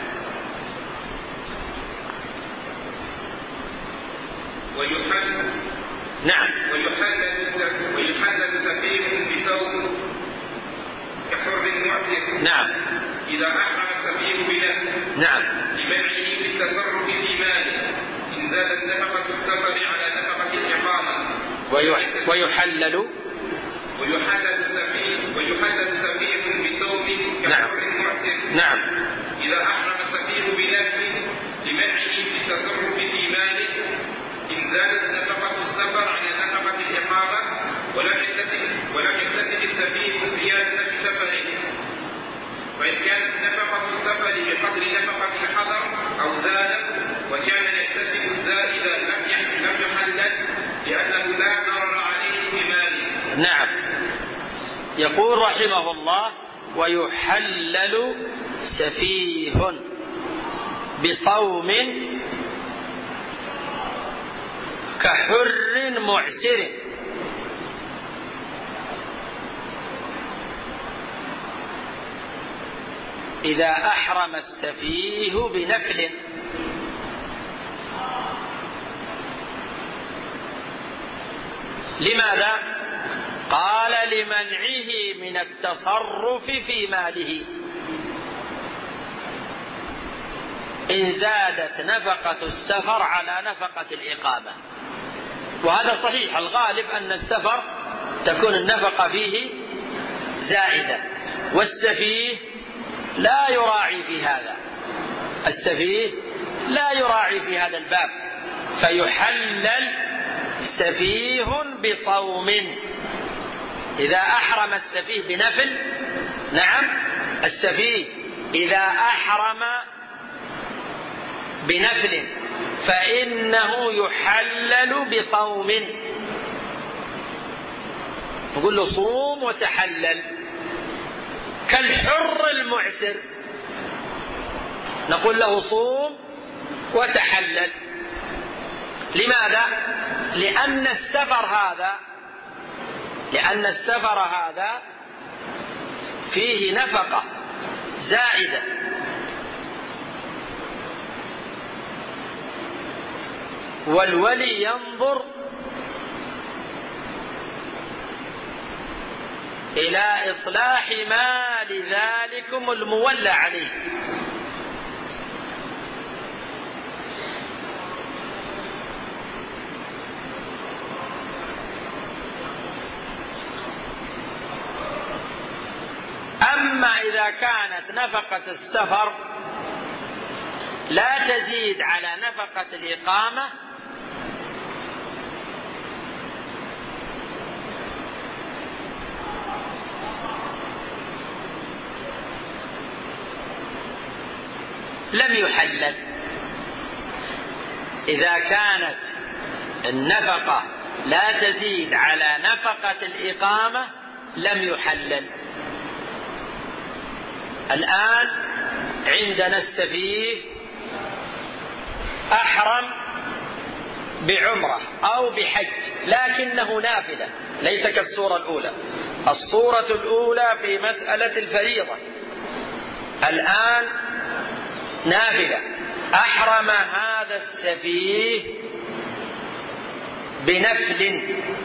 ويحل نعم ويحلل ويحلل سفيه بثوب كحر معتق. نعم. إذا أحرم السفيه بنفسه. نعم. لمنعه بالتصرف في ماله إن زادت نفقة السفر على نفقة الإقامة. ويح... ويحلل ويحلل سفيه ويحلل سفيه بثوب كحر معتق. نعم. إذا أحرم السفيه بنفسه لمنعه بالتصرف في ماله إن زادت نفقة السفر على نفقة الإقامة ولم يكتسب ولم يكتسب السفيه زيادة في سفره، وإن كانت نفقة السفر بقدر نفقة الحضر أو زادت وكان يكتسب الزائد لم يحلل لأنه لا ضرر عليه بماله. نعم. يقول رحمه الله: ويحلل سفيه بصوم كحر معسر. إذا أحرم السفيه بنفل. لماذا؟ قال: لمنعه من التصرف في ماله إن زادت نفقة السفر على نفقة الإقامة. وهذا صحيح، الغالب أن السفر تكون النفقة فيه زائدة، والسفيه لا يراعي في هذا، السفيه لا يراعي في هذا الباب، فيحلل سفيه بصوم. إذا أحرم السفيه بنفل، نعم السفيه إذا أحرم بنفل فإنه يحلل بصوم. نقول له صوم وتحلل، كالحر المعسر نقول له صوم وتحلل. لماذا؟ لأن السفر هذا لأن السفر هذا فيه نفقة زائدة، والولي ينظر إلى إصلاح ما لذلكم المولى عليه. أما إذا كانت نفقة السفر لا تزيد على نفقة الإقامة لم يحلل. إذا كانت النفقة لا تزيد على نفقة الإقامة لم يحلل. الآن عندنا السفيه أحرم بعمرة أو بحج لكنه نافلة، ليس كالصورة الأولى. الصورة الأولى في مسألة الفريضة، الآن نافلة. أحرم هذا السفيه بنفل،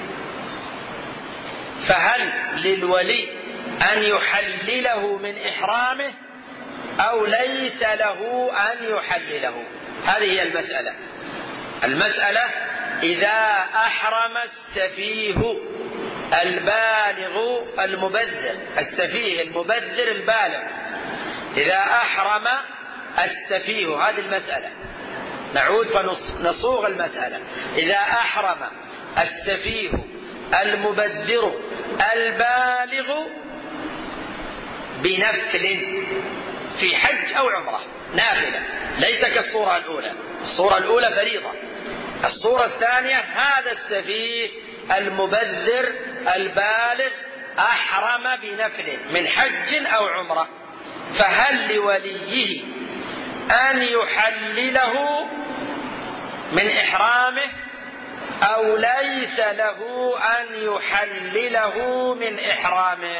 فهل للولي أن يحلله من إحرامه أو ليس له أن يحلله؟ هذه هي المسألة. المسألة إذا أحرم السفيه البالغ المبذر، السفيه المبذر البالغ، إذا أحرم السفيه، هذه المسألة. نعود فنصوغ المسألة. إذا أحرم السفيه المبذر البالغ بنفل في حج أو عمرة، نافلة ليس كالصورة الأولى. الصورة الأولى فريضة. الصورة الثانية هذا السفيه المبذر البالغ أحرم بنفل من حج أو عمرة، فهل لوليه أن يحلله من إحرامه أو ليس له أن يحلله من إحرامه؟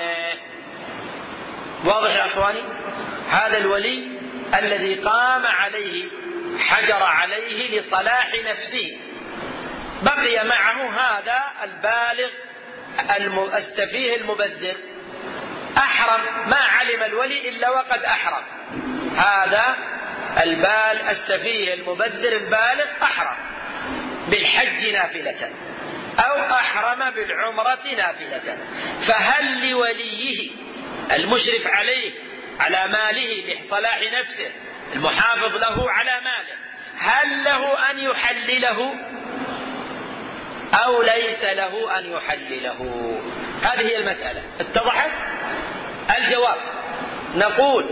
واضح يا أخواني؟ هذا الولي الذي قام عليه حجر عليه لصلاح نفسه، بقي معه هذا البالغ السفيه المبذر، أحرم، ما علم الولي إلا وقد أحرم. هذا البال السفيه المبذر البالغ أحرم بالحج نافلة أو أحرم بالعمرة نافلة، فهل لوليه المشرف عليه على ماله لصلاح نفسه المحافظ له على ماله، هل له أن يحلله أو ليس له أن يحلله؟ هذه هي المسألة. اتضحت؟ الجواب نقول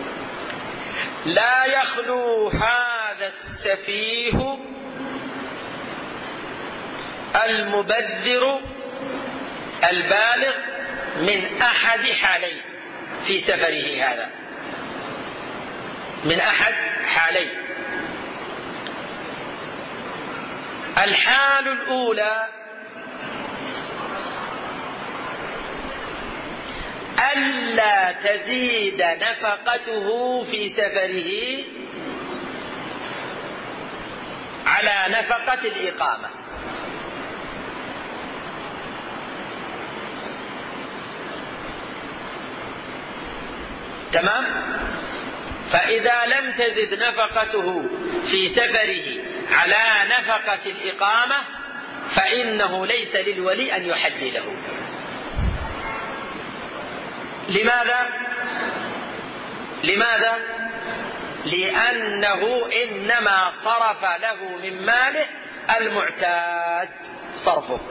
لا يخلو هذا السفيه المبذر البالغ من أحد حالين في سفره هذا، من أحد حالين. الحال الأولى ألا تزيد نفقته في سفره على نفقة الإقامة، تمام؟ فإذا لم تزد نفقته في سفره على نفقة الإقامة فإنه ليس للولي أن يحلله. لماذا؟ لماذا؟ لأنه إنما صرف له من ماله المعتاد صرفه،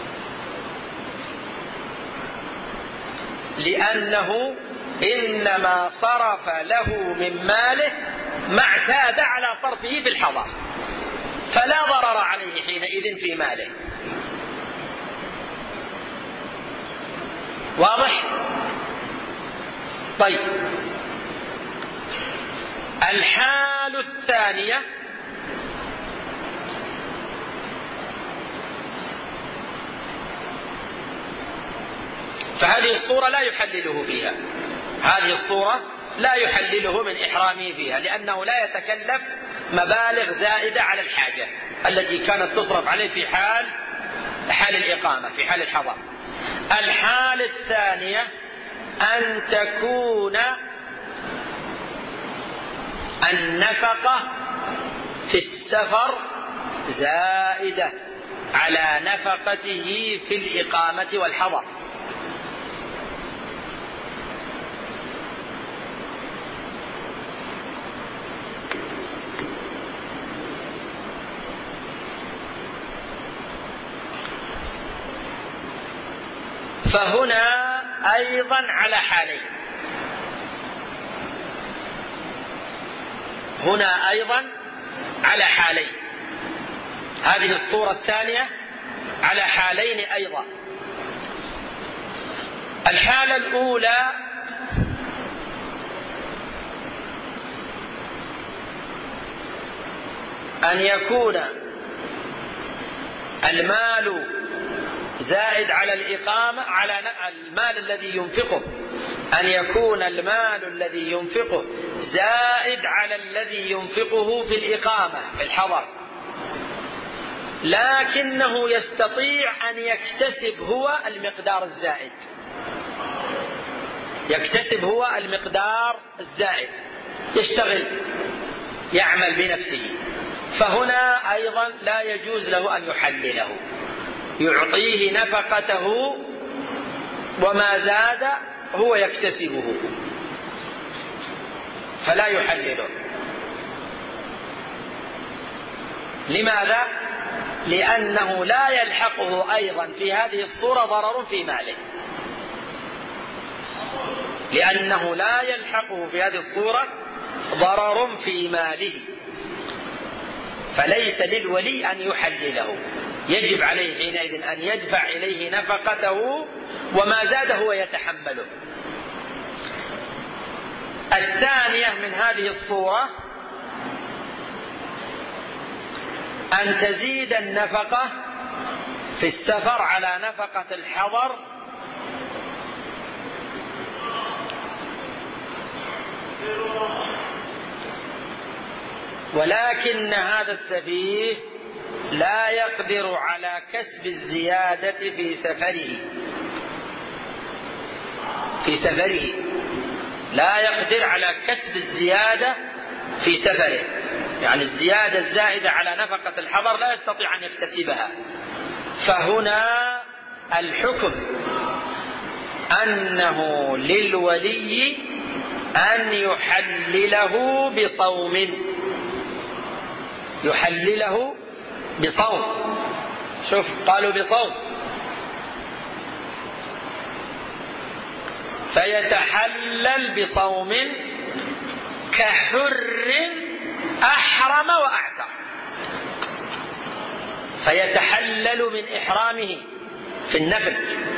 لأنه إنما صرف له من ماله ما اعتاد على صرفه في الحضر، فلا ضرر عليه حينئذ في ماله. واضح؟ طيب، الحال الثانية فهذه الصورة لا يحلله فيها، هذه الصورة لا يحلله من إحرامه فيها، لأنه لا يتكلف مبالغ زائدة على الحاجة التي كانت تصرف عليه في حال حال الإقامة، في حال الحضر. الحال الثانية أن تكون النفقة في السفر زائدة على نفقته في الإقامة والحضر. فهنا أيضا على حالين، هنا أيضا على حالين، هذه الصورة الثانية على حالين أيضا. الحالة الأولى أن يكون المال زائد على الإقامة، على المال الذي ينفقه، أن يكون المال الذي ينفقه زائد على الذي ينفقه في الإقامة في الحضر، لكنه يستطيع أن يكتسب هو المقدار الزائد، يكتسب هو المقدار الزائد، يشتغل يعمل بنفسه. فهنا أيضا لا يجوز له أن يحلله، يعطيه نفقته وما زاد هو يكتسبه، فلا يحلله. لماذا؟ لأنه لا يلحقه أيضا في هذه الصورة ضرر في ماله، لأنه لا يلحقه في هذه الصورة ضرر في ماله، فليس للولي أن يحلله، يجب عليه حينئذ أن يدفع إليه نفقته وما زاد هو يتحمله. الثانية من هذه الصورة أن تزيد النفقة في السفر على نفقة الحضر ولكن هذا السفيه لا يقدر على كسب الزيادة في سفره، في سفره لا يقدر على كسب الزيادة في سفره، يعني الزيادة الزائدة على نفقة الحضر لا يستطيع أن يكتسبها. فهنا الحكم أنه للولي أن يحلله بصوم، يحلله بصوم. شوف قالوا بصوم، فيتحلل بصوم كحر أحرم وأعتق، فيتحلل من إحرامه في النفل،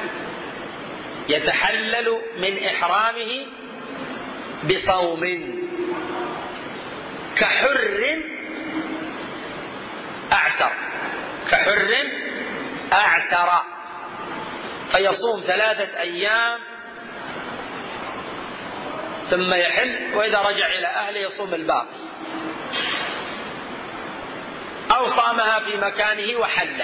يتحلل من إحرامه بصوم كحر أعسر، كحر أعسر، فيصوم ثلاثة أيام ثم يحل، وإذا رجع إلى أهله يصوم الباقي، أو صامها في مكانه وحل.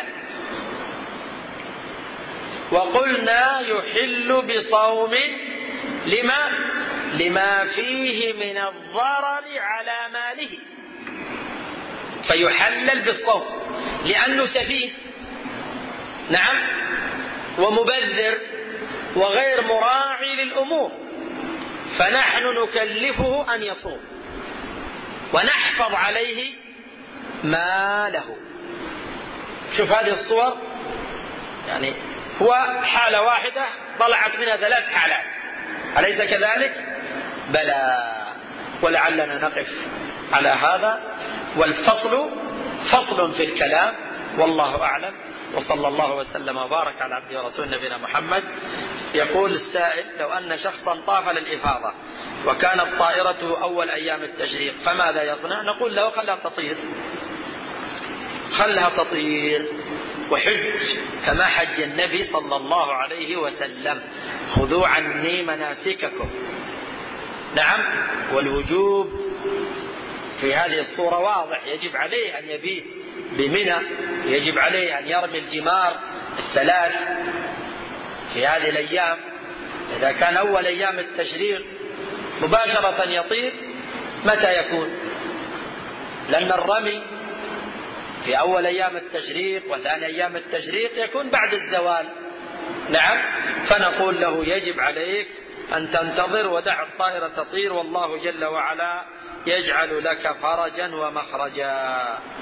وقلنا يحل بصوم لما لما فيه من الضرر على ماله، فيحلل بالصوم لأنه سفيه، نعم، ومبذر وغير مراعي للأمور، فنحن نكلفه أن يصوم، ونحفظ عليه ما له. شوف هذه الصور، يعني هو حالة واحدة طلعت منها ثلاث حالات، أليس كذلك؟ بلى. ولعلنا نقف على هذا، والفصل فصل في الكلام، والله أعلم. وصلى الله وسلم وبارك على عبده ورسول نبينا محمد. يقول السائل: لو أن شخصا طاف للإفاضة وكانت طائرته أول أيام التشريق فماذا يصنع؟ نقول له: خلها تطير، خلها تطير وحج كما حج النبي صلى الله عليه وسلم. خذوا عني مناسككم. نعم، والوجوب في هذه الصورة واضح، يجب عليه أن يبيت بمنى، يجب عليه أن يرمي الجمار الثلاث في هذه الأيام. إذا كان أول أيام التشريق مباشرة يطير، متى يكون؟ لأن الرمي في أول أيام التشريق وثاني أيام التشريق يكون بعد الزوال. نعم، فنقول له: يجب عليك أن تنتظر ودع الطائرة تطير، والله جل وعلا يجعل لك فرجا ومخرجا.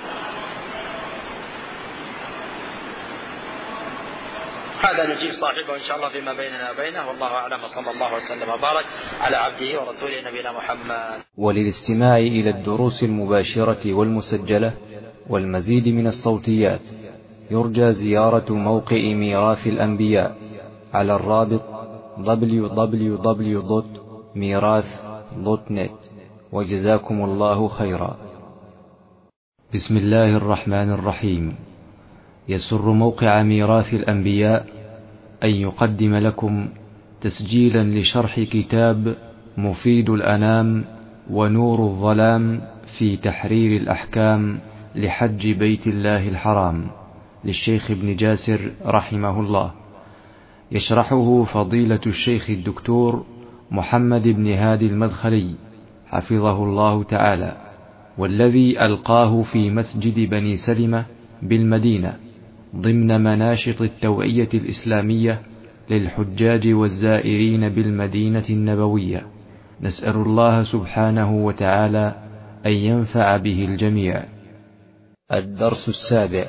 هذا نجيب صاحبه إن شاء الله فيما بيننا وبينه، والله أعلم. صلى الله وسلم وبارك على عبده ورسوله نبينا محمد. وللاستماع إلى الدروس المباشرة والمسجلة والمزيد من الصوتيات يرجى زيارة موقع ميراث الأنبياء على الرابط دبليو دبليو دبليو دوت ميراث دوت نت. وجزاكم الله خيرا. بسم الله الرحمن الرحيم. يسر موقع ميراث الأنبياء أن يقدم لكم تسجيلا لشرح كتاب مفيد الأنام ونور الظلام في تحرير الأحكام لحج بيت الله الحرام للشيخ ابن جاسر رحمه الله، يشرحه فضيلة الشيخ الدكتور محمد بن هادي المدخلي حفظه الله تعالى، والذي ألقاه في مسجد بني سلمة بالمدينة ضمن مناشط التوعية الإسلامية للحجاج والزائرين بالمدينة النبوية. نسأل الله سبحانه وتعالى أن ينفع به الجميع. الدرس السابع.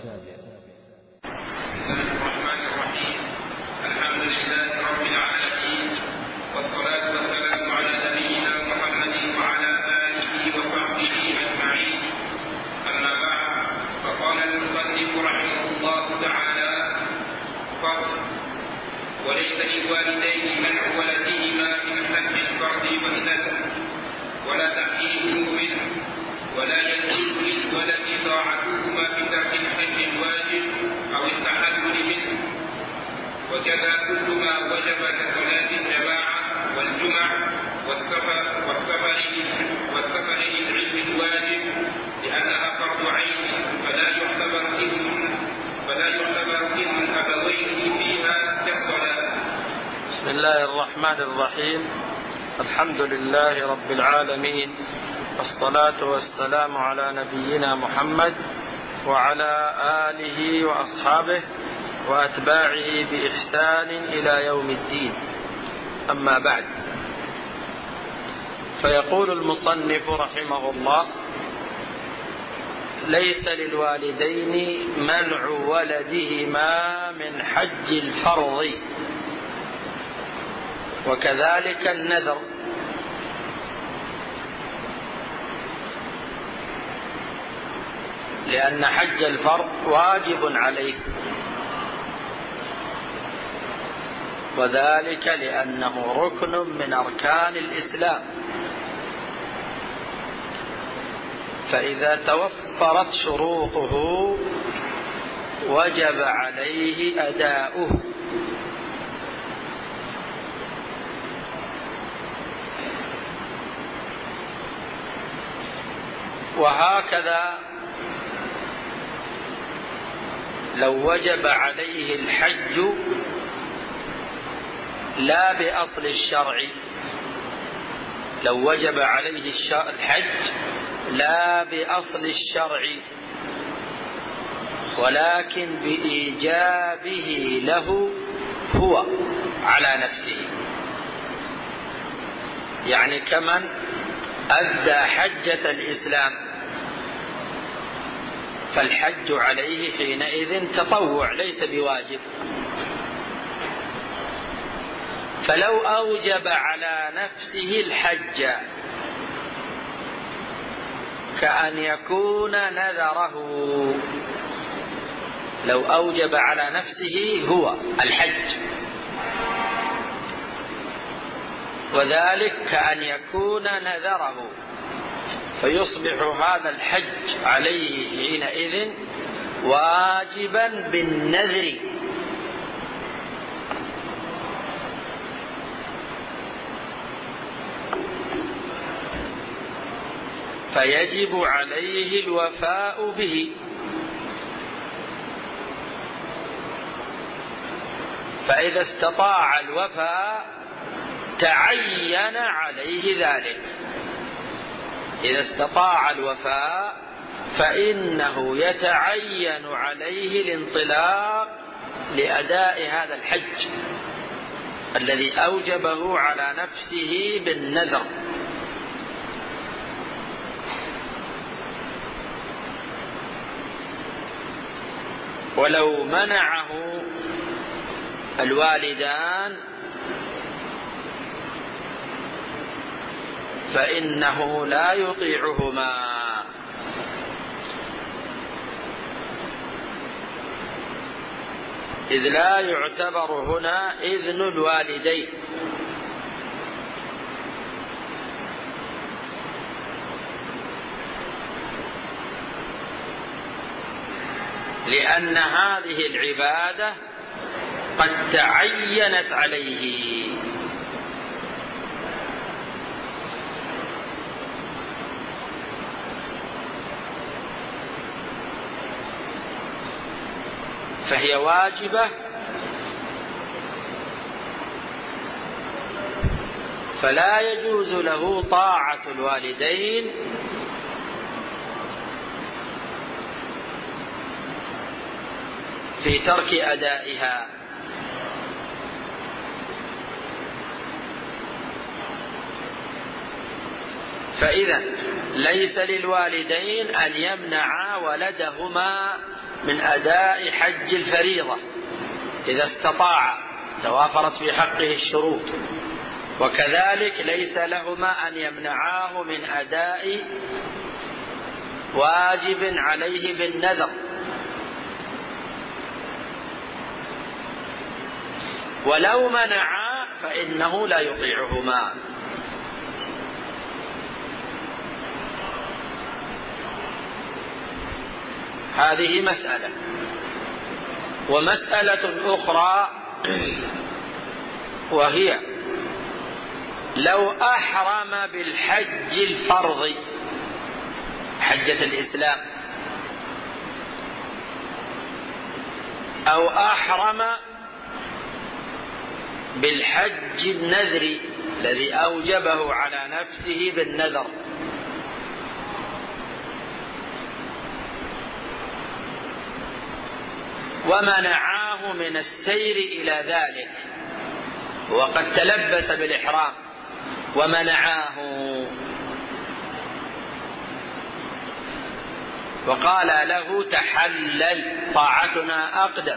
وليس للوالدين منع ولدهما من حج الفرض والنذر ولا تحريمه منه، ولا يجوز للولد طاعتهما في ترك الحج الواجب أو التحلل منه، وكذا كل ما وجب كصلاة الجماعة والجمع والسفر والسفر والسفر للعلم الواجب، لأنها فرض عين فلا يعتبر إذن فلا يعتبر إذن الأبوين فيها كالصلاة. بسم الله الرحمن الرحيم. الحمد لله رب العالمين، والصلاة والسلام على نبينا محمد وعلى آله وأصحابه وأتباعه بإحسان إلى يوم الدين. أما بعد، فيقول المصنف رحمه الله: ليس للوالدين منع ولدهما من حج الفرض، وكذلك النذر، لأن حج الفرض واجب عليه، وذلك لأنه ركن من أركان الإسلام، فإذا توفرت شروطه وجب عليه أداؤه. وهكذا لو وجب عليه الحج لا بأصل الشرع، لو وجب عليه الحج لا بأصل الشرع، ولكن بإيجابه له هو على نفسه، يعني كمن أدى حجة الإسلام فالحج عليه حينئذ تطوع ليس بواجب. فلو أوجب على نفسه الحج كأن يكون نذره، لو أوجب على نفسه هو الحج، وذلك كأن يكون نذره، فيصبح هذا الحج عليه حينئذ واجبا بالنذر. فيجب عليه الوفاء به. فإذا استطاع الوفاء تعين عليه ذلك، إذا استطاع الوفاء فإنه يتعين عليه الانطلاق لأداء هذا الحج الذي أوجبه على نفسه بالنذر. ولو منعه الوالدان فإنه لا يطيعهما، إذ لا يعتبر هنا إذن الوالدين، لأن هذه العبادة قد تعينت عليه. فهي واجبة، فلا يجوز له طاعة الوالدين في ترك أدائها. فإذا ليس للوالدين أن يمنعا ولدهما من أداء حج الفريضة إذا استطاع، توافرت في حقه الشروط، وكذلك ليس لهما أن يمنعاه من أداء واجب عليه بالنذر. ولو منعا فإنه لا يطيعهما. هذه مسألة. ومسألة أخرى وهي لو أحرم بالحج الفرض، حجة الإسلام، أو أحرم بالحج النذري الذي أوجبه على نفسه بالنذر، ومنعاه من السير إلى ذلك، وقد تلبس بالإحرام ومنعاه، وقال له تحلل طاعتنا أقدم،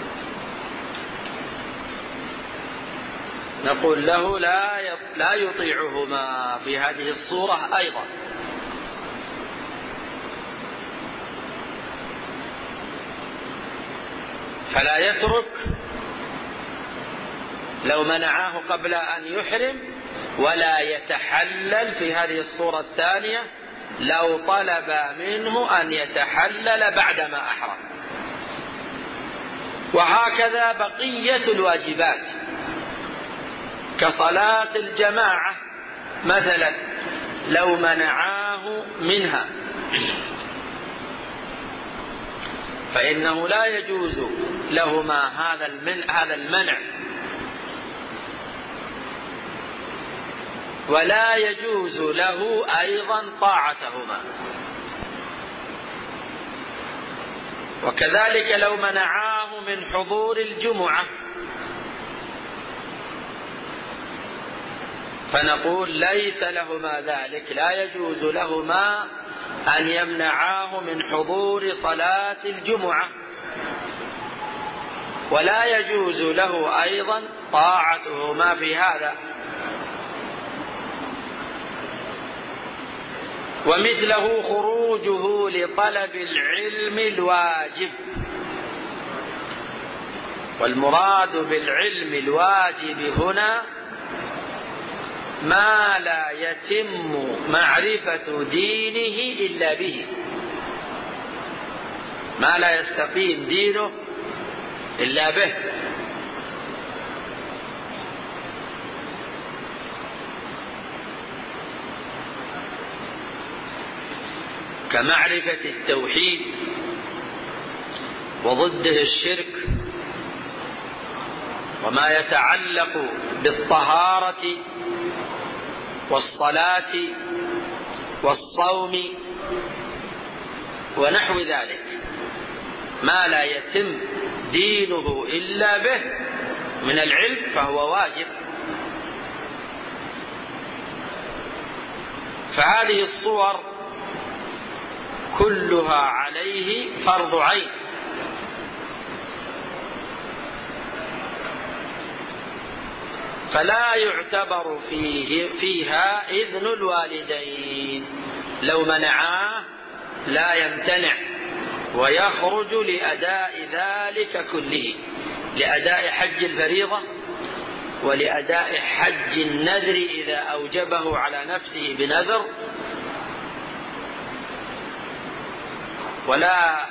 نقول له لا لا يطيعهما في هذه الصورة أيضا. فلا يترك لو منعاه قبل أن يحرم، ولا يتحلل في هذه الصورة الثانية لو طلب منه أن يتحلل بعدما أحرم. وهكذا بقية الواجبات كصلاة الجماعة مثلا لو منعاه منها فإنه لا يجوز لهما هذا المنع، ولا يجوز له أيضا طاعتهما. وكذلك لو منعاه من حضور الجمعة فنقول ليس لهما ذلك، لا يجوز لهما أن يمنعاه من حضور صلاة الجمعة، ولا يجوز له أيضا طاعتهما في هذا. ومثله خروجه لطلب العلم الواجب، والمراد بالعلم الواجب هنا ما لا يتم معرفة دينه إلا به، ما لا يستقيم دينه إلا به. كمعرفة التوحيد وضده الشرك، وما يتعلق بالطهارة والصلاة والصوم ونحو ذلك، ما لا يتم دينه إلا به من العلم فهو واجب. فهذه الصور كلها عليه فرض عين، فلا يعتبر فيه فيها إذن الوالدين، لو منعاه لا يمتنع ويخرج لأداء ذلك كله، لأداء حج الفريضة ولأداء حج النذر إذا أوجبه على نفسه بنذر، ولا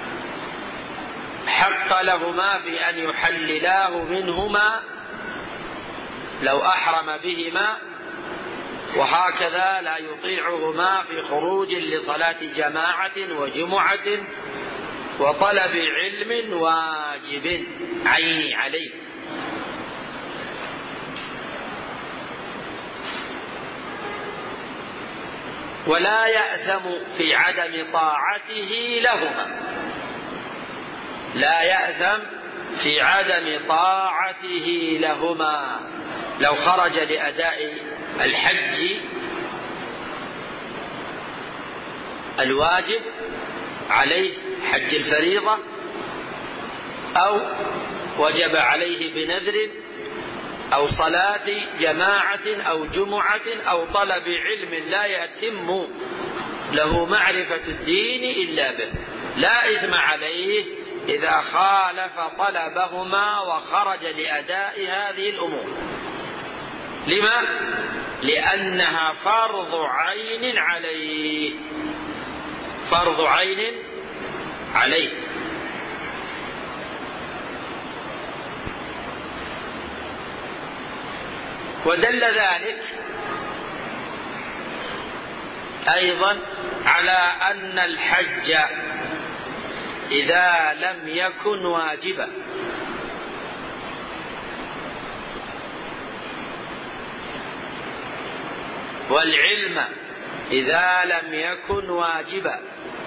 حق لهما في أن يحللاه منهما لو أحرم بهما، وهكذا لا يطيعهما في خروج لصلاة جماعة وجمعة وطلب علم واجب عيني عليه. ولا يأثم في عدم طاعته لهما، لا يأثم في عدم طاعته لهما، لو خرج لأداء الحج الواجب عليه حج الفريضة، أو وجب عليه بنذر أو صلاة جماعة أو جمعة أو طلب علم لا يتم له معرفة الدين إلا به، لا إثم عليه إذا خالف طلبهما وخرج لأداء هذه الأمور. لما؟ لأنها فرض عين عليه، فرض عين عليه. ودل ذلك أيضا على أن الحج إذا لم يكن واجبا والعلم إذا لم يكن واجبا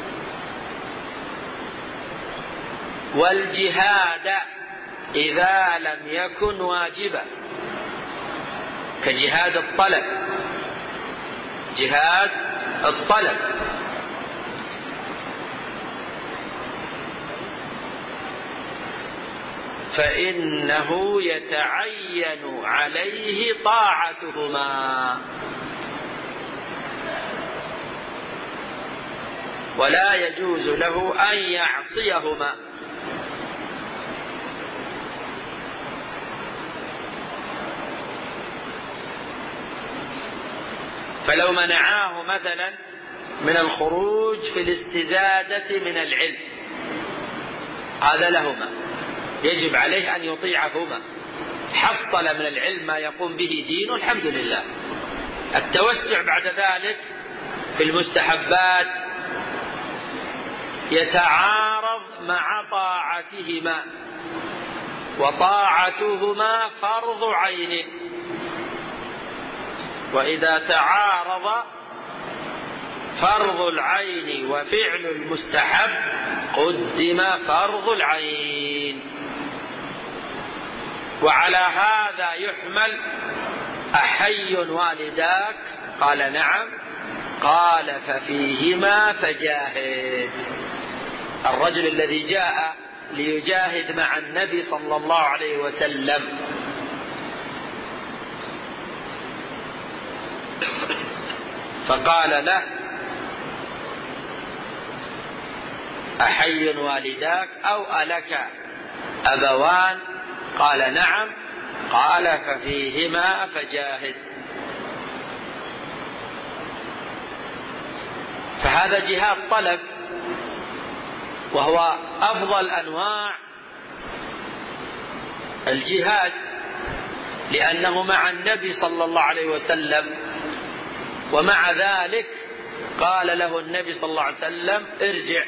والجهاد إذا لم يكن واجبا، كجهاد الطلب، جهاد الطلب فإنه يتعين عليه طاعتهما، ولا يجوز له أن يعصيهما. فلو منعاه مثلا من الخروج في الاستزادة من العلم، هذا لهما، يجب عليه أن يطيعهما، حصل من العلم ما يقوم به دينه الحمد لله. التوسع بعد ذلك في المستحبات يتعارض مع طاعتهما، وطاعتهما فرض عين، وإذا تعارض فرض العين وفعل المستحب قدم فرض العين. وعلى هذا يحمل أحي والداك؟ قال نعم. قال ففيهما فجاهد. الرجل الذي جاء ليجاهد مع النبي صلى الله عليه وسلم فقال له أحي والداك أو ألك أبوان؟ قال نعم. قال ففيهما فجاهد. فهذا جهاد طلب، وهو أفضل أنواع الجهاد، لأنه مع النبي صلى الله عليه وسلم، ومع ذلك قال له النبي صلى الله عليه وسلم ارجع.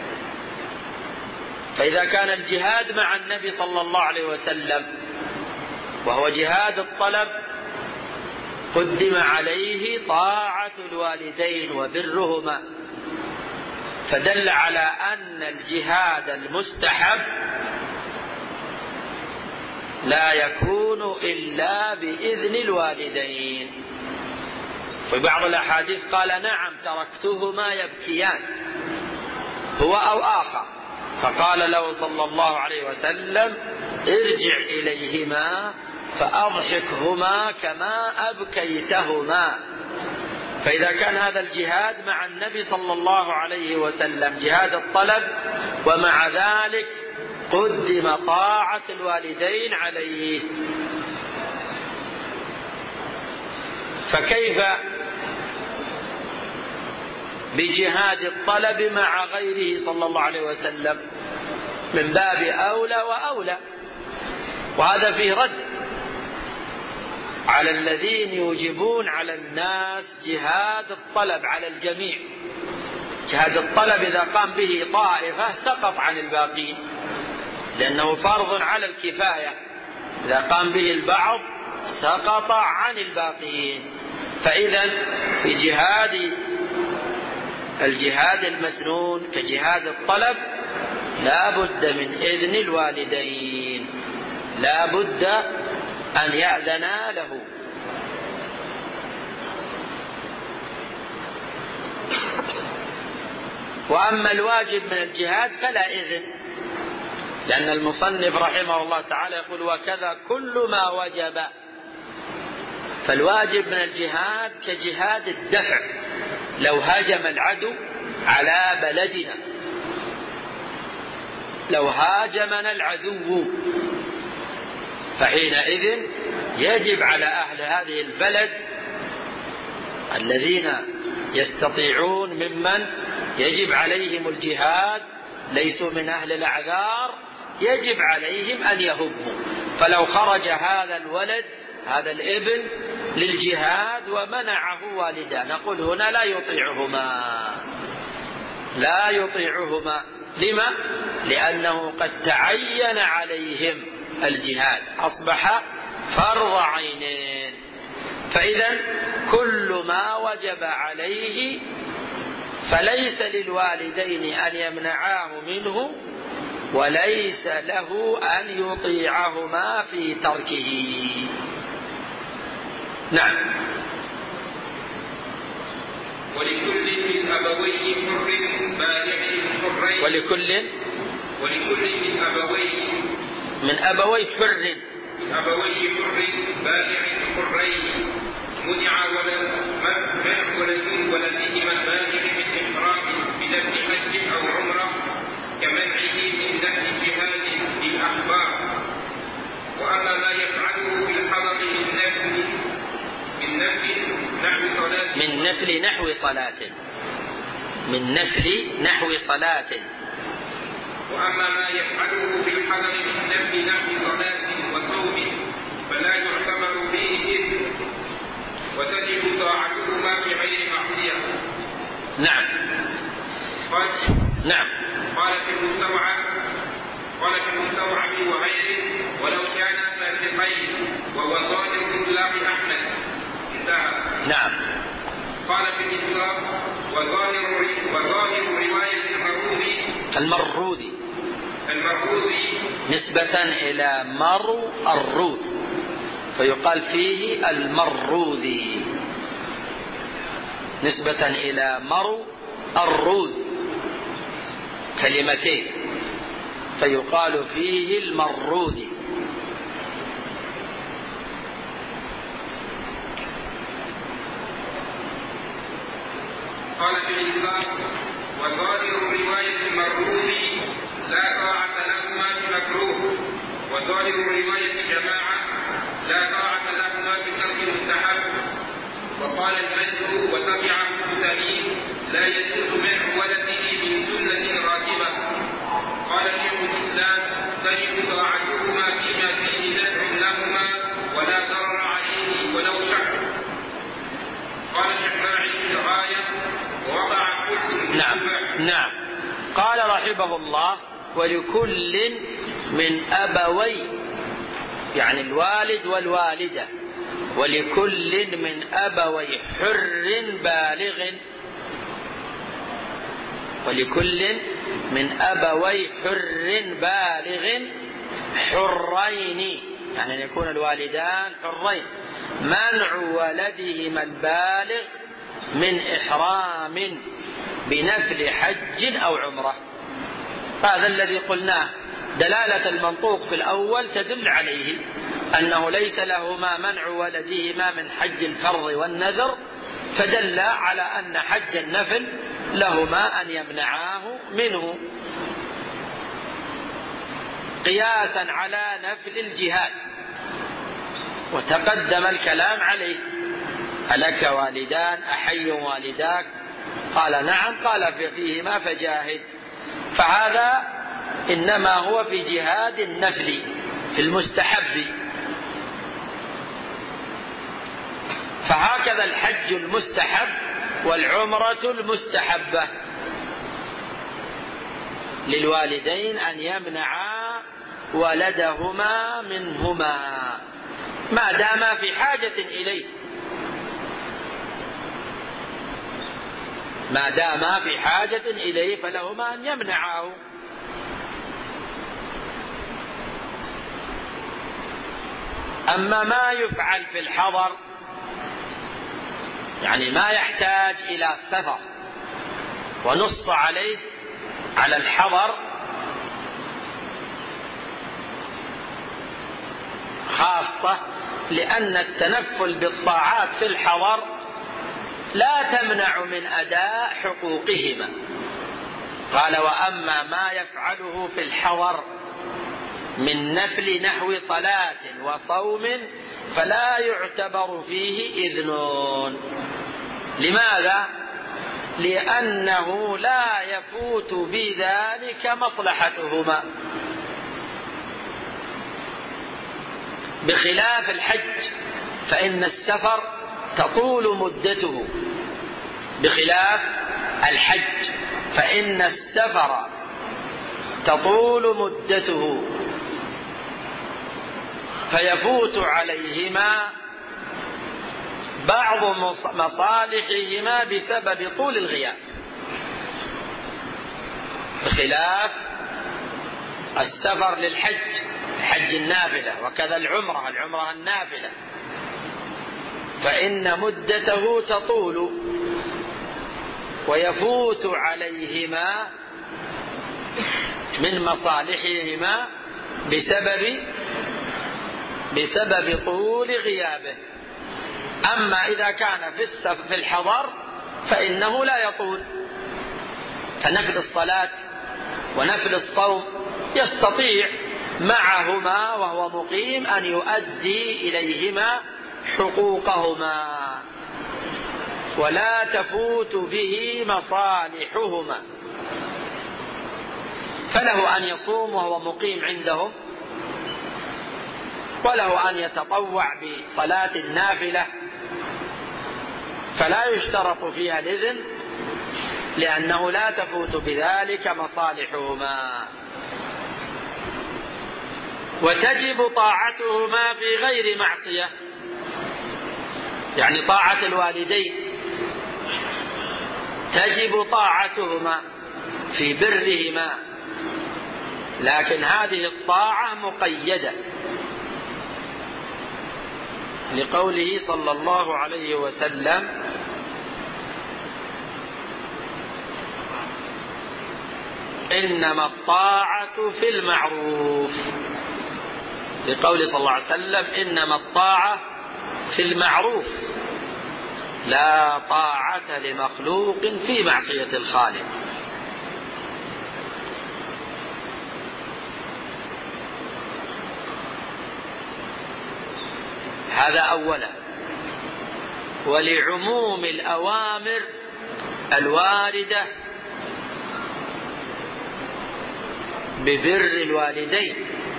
فإذا كان الجهاد مع النبي صلى الله عليه وسلم وهو جهاد الطلب قدم عليه طاعة الوالدين وبرهما، فدل على أن الجهاد المستحب لا يكون إلا بإذن الوالدين. في بعض الأحاديث قال نعم تركتهما يبكيان، هو أو آخر، فقال له صلى الله عليه وسلم ارجع إليهما فأضحكهما كما أبكيتهما. فإذا كان هذا الجهاد مع النبي صلى الله عليه وسلم جهاد الطلب، ومع ذلك قدم طاعة الوالدين عليه، فكيف بجهاد الطلب مع غيره صلى الله عليه وسلم؟ من باب أولى وأولى. وهذا فيه رد على الذين يوجبون على الناس جهاد الطلب على الجميع. جهاد الطلب إذا قام به طائفة سقط عن الباقين، لأنه فرض على الكفاية. إذا قام به البعض سقط عن الباقين. فإذا في جهاد الجهاد المسنون كجهاد الطلب لا بد من إذن الوالدين، لا بد أن يأذنا له. وأما الواجب من الجهاد فلا إذن، لأن المصنف رحمه الله تعالى يقول وكذا كل ما وجب. فالواجب من الجهاد كجهاد الدفع، لو هاجم العدو على بلدنا، لو هاجمنا العدو فحينئذ يجب على أهل هذه البلد الذين يستطيعون ممن يجب عليهم الجهاد ليسوا من أهل الأعذار، يجب عليهم أن يهبوا. فلو خرج هذا الولد هذا الابن للجهاد ومنعه والداه، نقول هنا لا يطيعهما، لا يطيعهما. لما؟ لأنه قد تعين عليهم الجهاد، أصبح فرض عينين. فإذا كل ما وجب عليه فليس للوالدين أن يمنعاه منه، وليس له أن يطيعهما في تركه. نعم. ولكل من أبويه حر بالغ حرين ولكل ولكل من أبويه من أبوي حر من أبويه حر بالغ حرين منع ولد منع ولد ولدهما البالغ من إحرام بذبح حج أو عمرة، كمنعه من ذبح جهاد للأخبار. وأما ما يفعله في الحضر من نفل من نفل نحو صلاة من نفل نحو صلاة من نفل نحو صلاة وأما ما يفعله في الحضر من نفل نحو صلاة وصوم فلا يعتبر فيه إثم، وتجب طاعتهما في غير معصية. نعم. قال نعم. قال في المستوعب قال في المستوعب وغيره ولو كانا فاسقين، وهو ظاهر إطلاق أحمد. انتهى. نعم. قال في الإنصاف وظاهر وظاهر رواية المروذي المروذي المروذي نسبة إلى مر الروذ، فيقال فيه المروذي نسبة إلى مرو الروذ كلمتين، فيقال فيه المروذي. قال في الإسلام: وظاهر رواية المروذي لا طاعة لهما في مكروه، وظاهر رواية جماعة لا طاعة لهما في ترك مستحب. وقال المجد وتبعه تميم: لا يجوز منع ولده من سنة راتبة. قال شيخ الإسلام: تجب طاعتهما فيما فيه نفع لهما ولا ضرر عليه ولو شك. قال الشافعي في الغاية: ووضع حكم. نعم نعم. قال رحمه الله: ولكل من أبوي، يعني الوالد والوالدة، ولكل من أبوي حر بالغ، ولكل من أبوي حر بالغ حرين، يعني أن يكون الوالدان حرين، منع ولدهما البالغ من إحرام بنفل حج أو عمرة. هذا الذي قلناه، دلالة المنطوق في الأول تدل عليه أنه ليس لهما منع ولدهما من حج الفرض والنذر، فدل على أن حج النفل لهما أن يمنعاه منه، قياسا على نفل الجهاد. وتقدم الكلام عليه: ألك والدان أحي والداك؟ قال: نعم. قال: فيهما فجاهد. فهذا إنما هو في جهاد النفل في المستحب. فهكذا الحج المستحب والعمرة المستحبة للوالدين أن يمنعا ولدهما منهما ما داما في حاجة إليه، ما داما في حاجة إليه فلهما أن يمنعاه. أما ما يفعل في الحضر، يعني ما يحتاج إلى سفر ونص عليه على الحضر خاصة، لأن التنفل بالطاعات في الحضر لا تمنع من أداء حقوقهما. قال: وأما ما يفعله في الحضر من نفل نحو صلاة وصوم فلا يعتبر فيه إذن. لماذا؟ لأنه لا يفوت بذلك مصلحتهما، بخلاف الحج فإن السفر تطول مدته، بخلاف الحج فإن السفر تطول مدته فيفوت عليهما بعض مصالحهما بسبب طول الغياب، بخلاف السفر للحج، حج النافلة، وكذا العمرة، العمرة النافلة، فإن مدته تطول ويفوت عليهما من مصالحهما بسبب بسبب طول غيابه. أما إذا كان في الحضر فإنه لا يطول، فنفل الصلاة ونفل الصوم يستطيع معهما وهو مقيم أن يؤدي إليهما حقوقهما ولا تفوت به مصالحهما، فله أن يصوم وهو مقيم عندهم، وله أن يتطوع بصلاة النافلة فلا يشترط فيها الإذن، لأنه لا تفوت بذلك مصالحهما. وتجب طاعتهما في غير معصية، يعني طاعة الوالدين تجب طاعتهما في برهما، لكن هذه الطاعة مقيدة، لقوله صلى الله عليه وسلم: إنما الطاعة في المعروف. لقوله صلى الله عليه وسلم: إنما الطاعة في المعروف، لا طاعة لمخلوق في معصية الخالق. هذا أولا. ولعموم الأوامر الواردة ببر الوالدين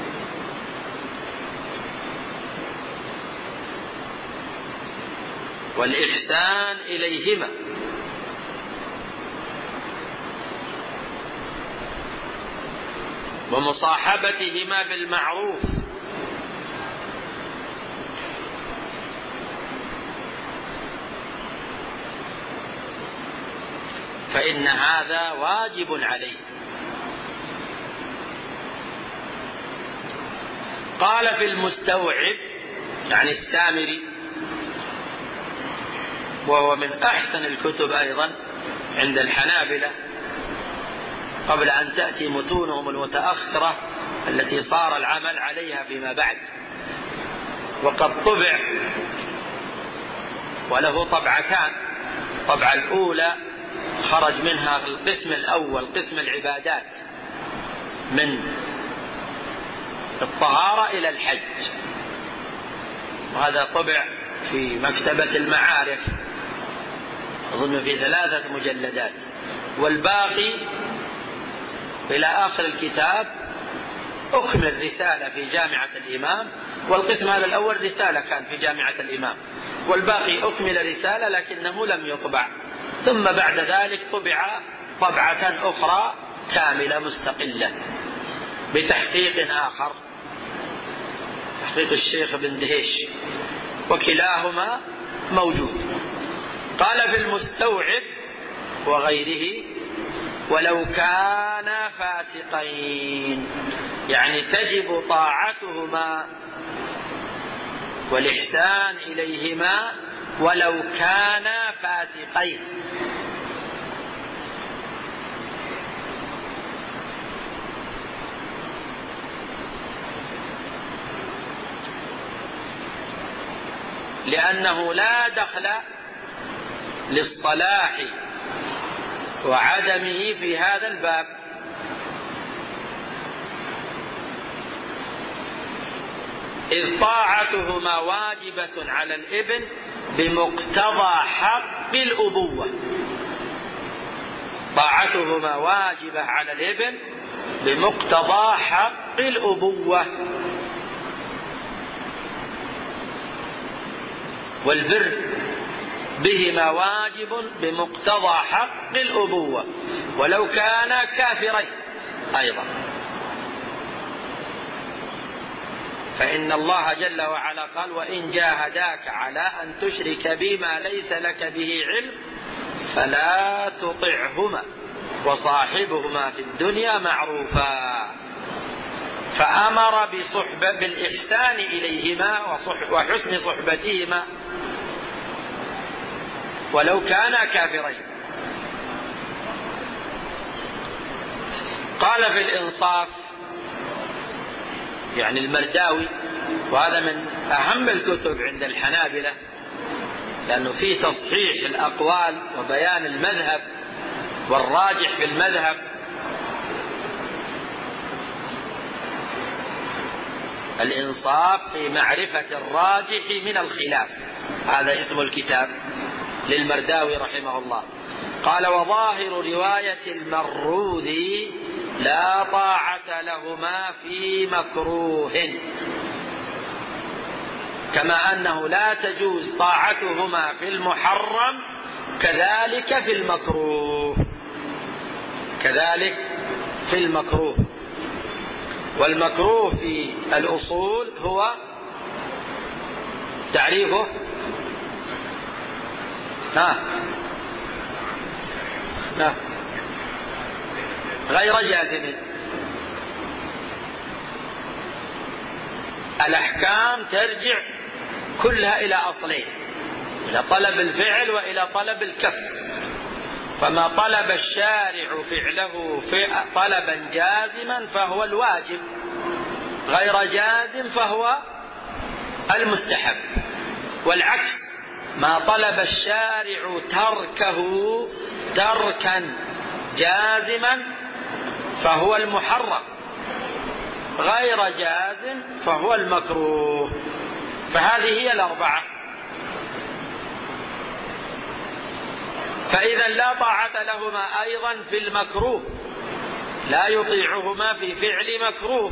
والإحسان إليهما ومصاحبتهما بالمعروف فإن هذا واجب عليه. قال في المستوعب، يعني السامري، وهو من أحسن الكتب أيضا عند الحنابلة قبل أن تأتي متونهم المتأخرة التي صار العمل عليها فيما بعد، وقد طبع وله طبعتان. الطبعة الأولى خرج منها القسم الأول، قسم العبادات، من الطهارة إلى الحج، وهذا طبع في مكتبة المعارف أظن في ثلاثة مجلدات، والباقي إلى آخر الكتاب أكمل رسالة في جامعة الإمام، والقسم هذا الأول رسالة كان في جامعة الإمام، والباقي أكمل رسالة لكنه لم يطبع. ثم بعد ذلك طبع طبعة أخرى كاملة مستقلة بتحقيق آخر، تحقيق الشيخ بن دهيش، وكلاهما موجود. قال في المستوعب وغيره: ولو كانا فاسقين، يعني تجب طاعتهما والإحسان إليهما ولو كانا فاسقين. لأنه لا دخل للصلاح وعدمه في هذا الباب، إذ طاعتهما واجبة على الابن بمقتضى حق الأبوة. طاعتهما واجبة على الابن بمقتضى حق الأبوة، والبر بهما واجب بمقتضى حق الأبوة ولو كانا كافرين أيضا. فإن الله جل وعلا قال: وإن جاهداك على أن تشرك بما ليس لك به علم فلا تطعهما وصاحبهما في الدنيا معروفا. فأمر بصحبة بالإحسان إليهما وحسن صحبتهما ولو كانا كافرين. قال في الإنصاف، يعني المرداوي، وهذا من أهم الكتب عند الحنابلة لأنه فيه تصحيح الأقوال وبيان المذهب والراجح في المذهب. الإنصاف في معرفة الراجح من الخلاف، هذا اسم الكتاب للمرداوي رحمه الله. قال: وظاهر رواية المروذي لا طاعة لهما في مكروه، كما أنه لا تجوز طاعتهما في المحرم كذلك في المكروه، كذلك في المكروه. والمكروه في الأصول هو تعريفه ها ها غير جازم. الأحكام ترجع كلها إلى أصلين، إلى طلب الفعل وإلى طلب الكف. فما طلب الشارع فعله طلبا جازما فهو الواجب، غير جازم فهو المستحب. والعكس، ما طلب الشارع تركه تركا جازما فهو المحرم، غير جازم فهو المكروه. فهذه هي الأربعة. فإذا لا طاعة لهما أيضا في المكروه، لا يطيعهما في فعل مكروه.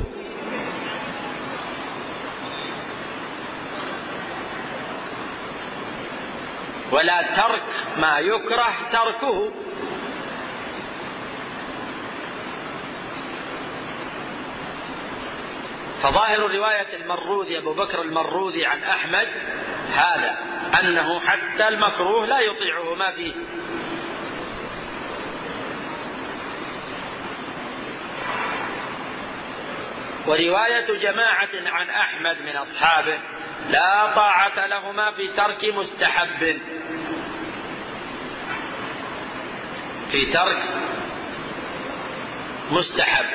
ولا ترك ما يكره تركه. فظاهر رواية المروذي أبو بكر المروذي عن أحمد هذا، أنه حتى المكروه لا يطيعهما فيه. ورواية جماعة عن أحمد من أصحابه لا طاعة لهما في ترك مستحب، في ترك مستحب.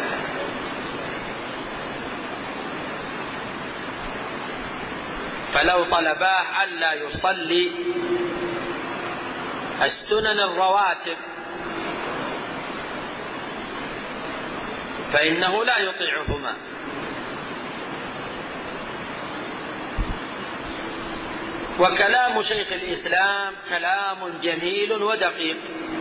فلو طلباه ألا يصلي السنن الرواتب فإنه لا يطيعهما. وكلام شيخ الإسلام كلام جميل ودقيق.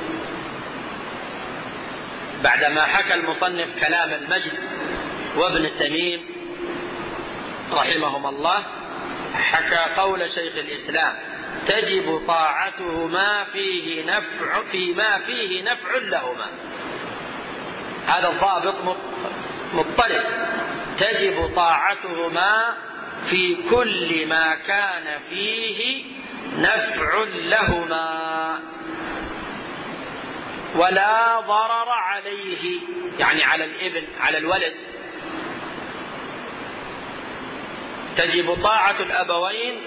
بعدما حكى المصنف كلام المجد وابن تميم رحمهما الله، حكى قول شيخ الإسلام: تجب طاعتهما فيه نفع فيما فيه نفع لهما. هذا الضابط مضطرد. تجب طاعتهما في كل ما كان فيه نفع لهما ولا ضرر عليه، يعني على الابن، على الولد. تجب طاعة الأبوين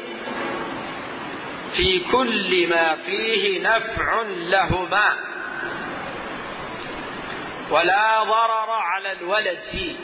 في كل ما فيه نفع لهما ولا ضرر على الولد فيه.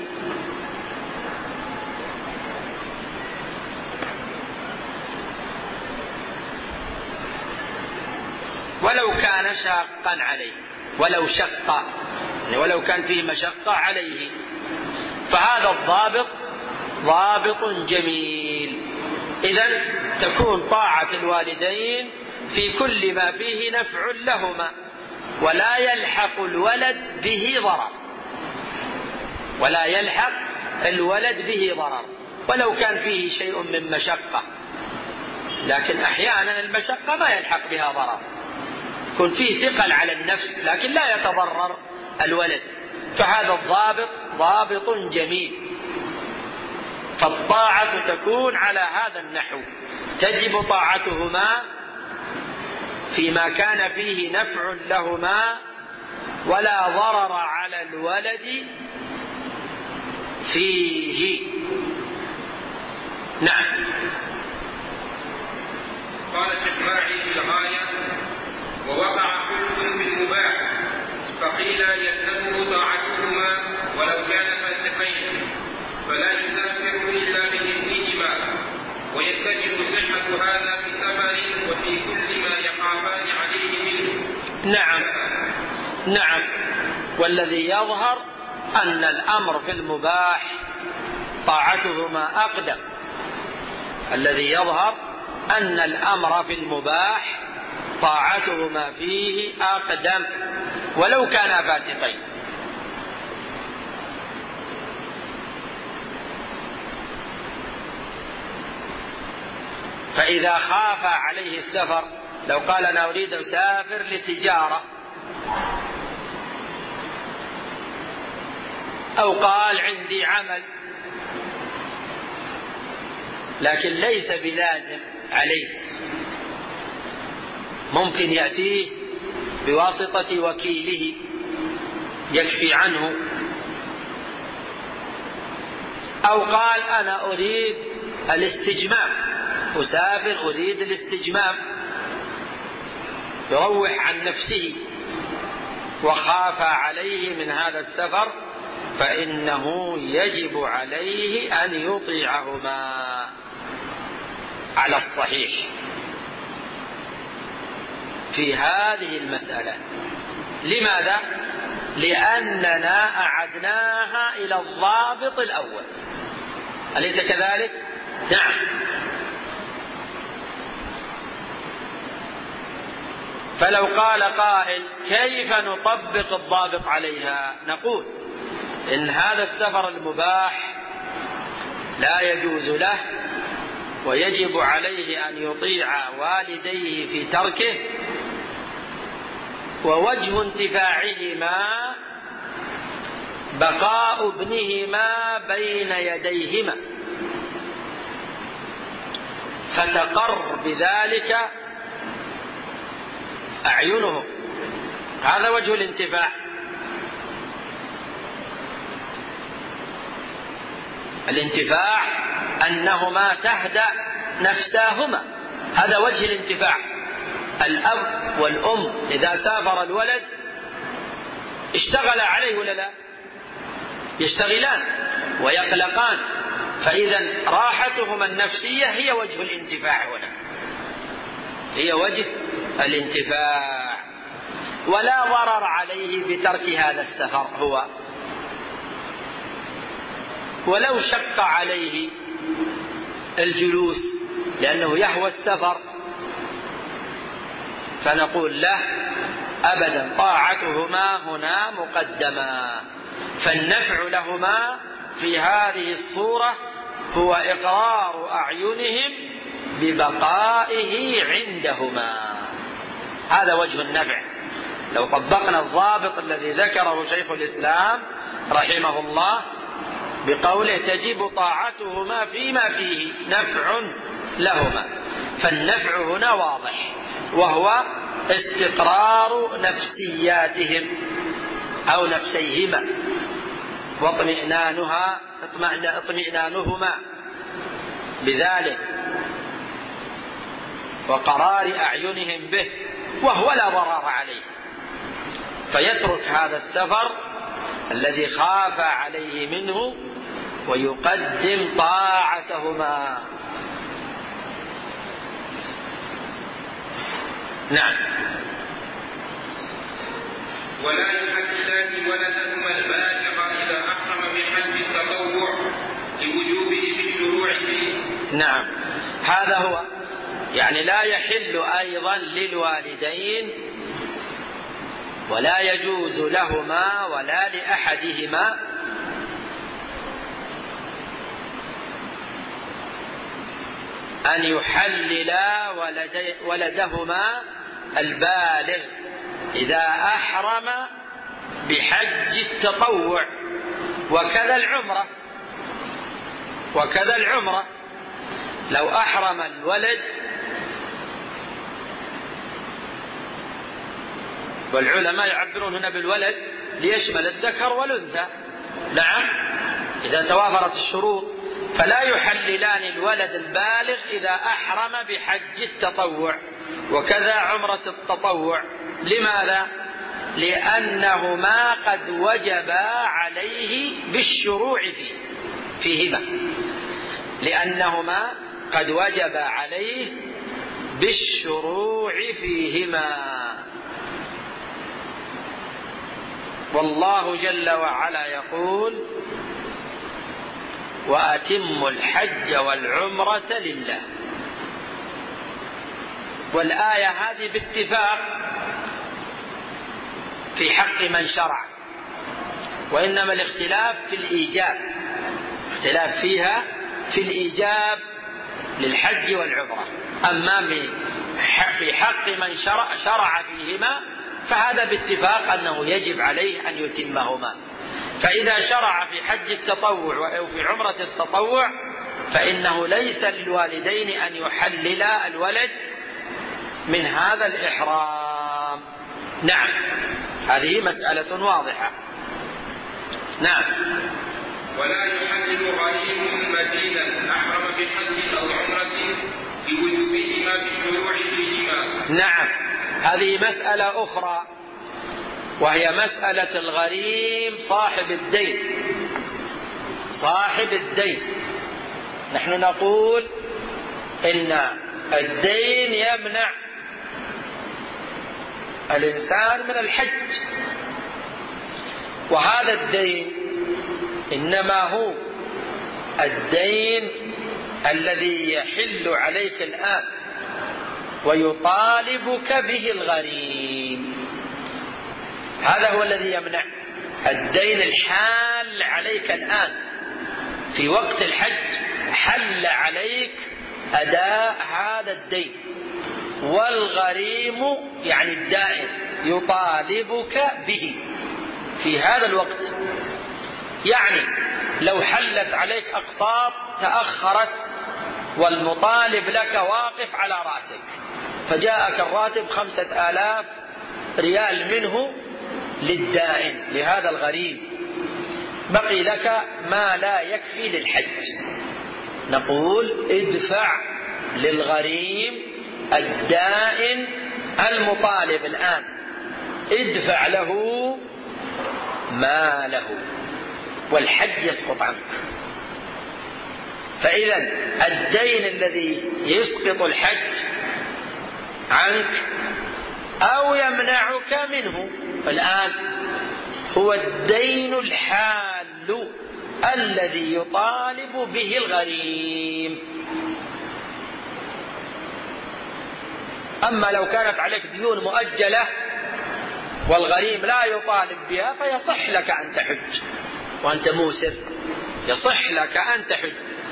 ولو كان شاقا عليه، ولو شق، ولو كان فيه مشقة عليه. فهذا الضابط ضابط جميل. إذن تكون طاعة الوالدين في كل ما فيه نفع لهما ولا يلحق الولد به ضرر، ولا يلحق الولد به ضرر ولو كان فيه شيء من مشقة. لكن أحيانا المشقة ما يلحق بها ضرر، يكون فيه ثقل على النفس لكن لا يتضرر الولد. فهذا الضابط ضابط جميل. فالطاعة تكون على هذا النحو: تجب طاعتهما فيما كان فيه نفع لهما ولا ضرر على الولد فيه. نعم. قال الشافعي في الغاية: ووقع خلف في المباح، فقيل يلزمه طاعتهما ولو كان فاسقين، فلا يسافر إلا بإذنهما، ويتجب صحة هذا في سفر وفي كل ما يخافان عليه منه. نعم نعم. والذي يظهر أن الأمر في المباح طاعتهما أقدم. الذي يظهر أن الأمر في المباح طاعتهما فيه أقدم ولو كانا فاسقين. فإذا خاف عليه السفر، لو قال أنا أريد أسافر لتجارة، أو قال عندي عمل لكن ليس بلازم عليه، ممكن يأتيه بواسطة وكيله يكفي عنه، أو قال أنا أريد الاستجمام، أسافر أريد الاستجمام، يروح عن نفسه وخاف عليه من هذا السفر، فإنه يجب عليه أن يطيعهما على الصحيح في هذه المسألة. لماذا؟ لأننا أعدناها إلى الضابط الأول، أليس كذلك؟ نعم. فلو قال قائل كيف نطبق الضابط عليها؟ نقول إن هذا السفر المباح لا يجوز له ويجب عليه أن يطيع والديه في تركه، ووجه انتفاعهما بقاء ابنهما بين يديهما، فتقر بذلك أعينهم، هذا وجه الانتفاع. الانتفاع أنهما تهدأ نفساهما، هذا وجه الانتفاع. الأب والأم إذا سافر الولد اشتغل عليه ولا لا؟ يشتغلان ويقلقان، فإذا راحتهما النفسية هي وجه الانتفاع هنا، هي وجه الانتفاع، ولا ضرر عليه بترك هذا السفر هو. ولو شق عليه الجلوس لأنه يهوى السفر فنقول له أبدا طاعتهما هنا مقدمة، فالنفع لهما في هذه الصورة هو إقرار أعينهم ببقائه عندهما، هذا وجه النفع. لو طبقنا الضابط الذي ذكره شيخ الإسلام رحمه الله بقوله تجب طاعتهما فيما فيه نفع لهما، فالنفع هنا واضح، وهو استقرار نفسياتهم أو نفسيهما واطمئنانها اطمئنانهما بذلك وقرار أعينهم به، وهو لا ضرر عليه، فيترك هذا السفر الذي خاف عليه منه ويقدم طاعتهما. نعم. ولا يحللان ولدهما البالغ إذا أحرم بحج التطوع لوجوبه بالشروع فيه. نعم، هذا هو، يعني لا يحل أيضا للوالدين ولا يجوز لهما ولا لأحدهما أن يحللا ولدهما البالغ إذا أحرم بحج التطوع، وكذا العمرة وكذا العمرة لو أحرم الولد، والعلماء يعبرون هنا بالولد ليشمل الذكر والأنثى، نعم إذا توافرت الشروط، فلا يحللان الولد البالغ إذا أحرم بحج التطوع وكذا عمرة التطوع. لماذا؟ لأنهما قد وجبا عليه بالشروع فيه فيهما لأنهما قد وجبا عليه بالشروع فيهما. والله جل وعلا يقول وأتموا الحج والعمرة لله، والآية هذه باتفاق في حق من شرع، وإنما الاختلاف في الإيجاب، اختلاف فيها في الإيجاب للحج والعمرة. أما في حق من شرع, شرع فيهما فهذا باتفاق أنه يجب عليه أن يتمهما. فإذا شرع في حج التطوع أو في عمرة التطوع فإنه ليس للوالدين أن يحللا الولد من هذا الإحرام. نعم، هذه مسألة واضحة. نعم. ولا يحلل غريب مدينا أحرم بحج أو عمرة نعم، هذه مسألة أخرى، وهي مسألة الغريم صاحب الدين. صاحب الدين نحن نقول إن الدين يمنع الإنسان من الحج، وهذا الدين إنما هو الدين الذي يحل عليك الآن ويطالبك به الغريم. هذا هو الذي يمنع الدين الحال عليك الآن في وقت الحج، حل عليك أداء هذا الدين، والغريم يعني الدائن يطالبك به في هذا الوقت. يعني لو حلت عليك أقساط تأخرت والمطالب لك واقف على رأسك، فجاءك الراتب خمسة آلاف ريال منه للدائن لهذا الغريم، بقي لك ما لا يكفي للحج، نقول ادفع للغريم الدائن المطالب الآن، ادفع له ما له والحج يسقط عنك. فإذا الدين الذي يسقط الحج عنك أو يمنعك منه الآن هو الدين الحال الذي يطالب به الغريم. أما لو كانت عليك ديون مؤجلة والغريم لا يطالب بها فيصح لك أن تحج وأنت موسر، يصح لك أن تحج.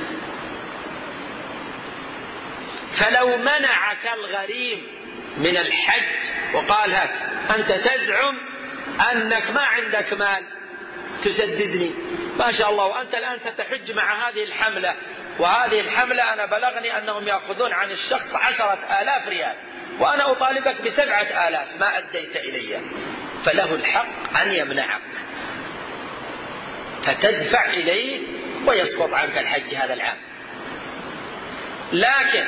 فلو منعك الغريم من الحج وقال هات أنت تزعم أنك ما عندك مال تسددني، ما شاء الله، وأنت الآن ستحج مع هذه الحملة، وهذه الحملة أنا بلغني أنهم يأخذون عن الشخص عشرة آلاف ريال، وأنا أطالبك بسبعة آلاف ما أديت إلي، فله الحق أن يمنعك فتدفع إليه ويسقط عنك الحج هذا العام. لكن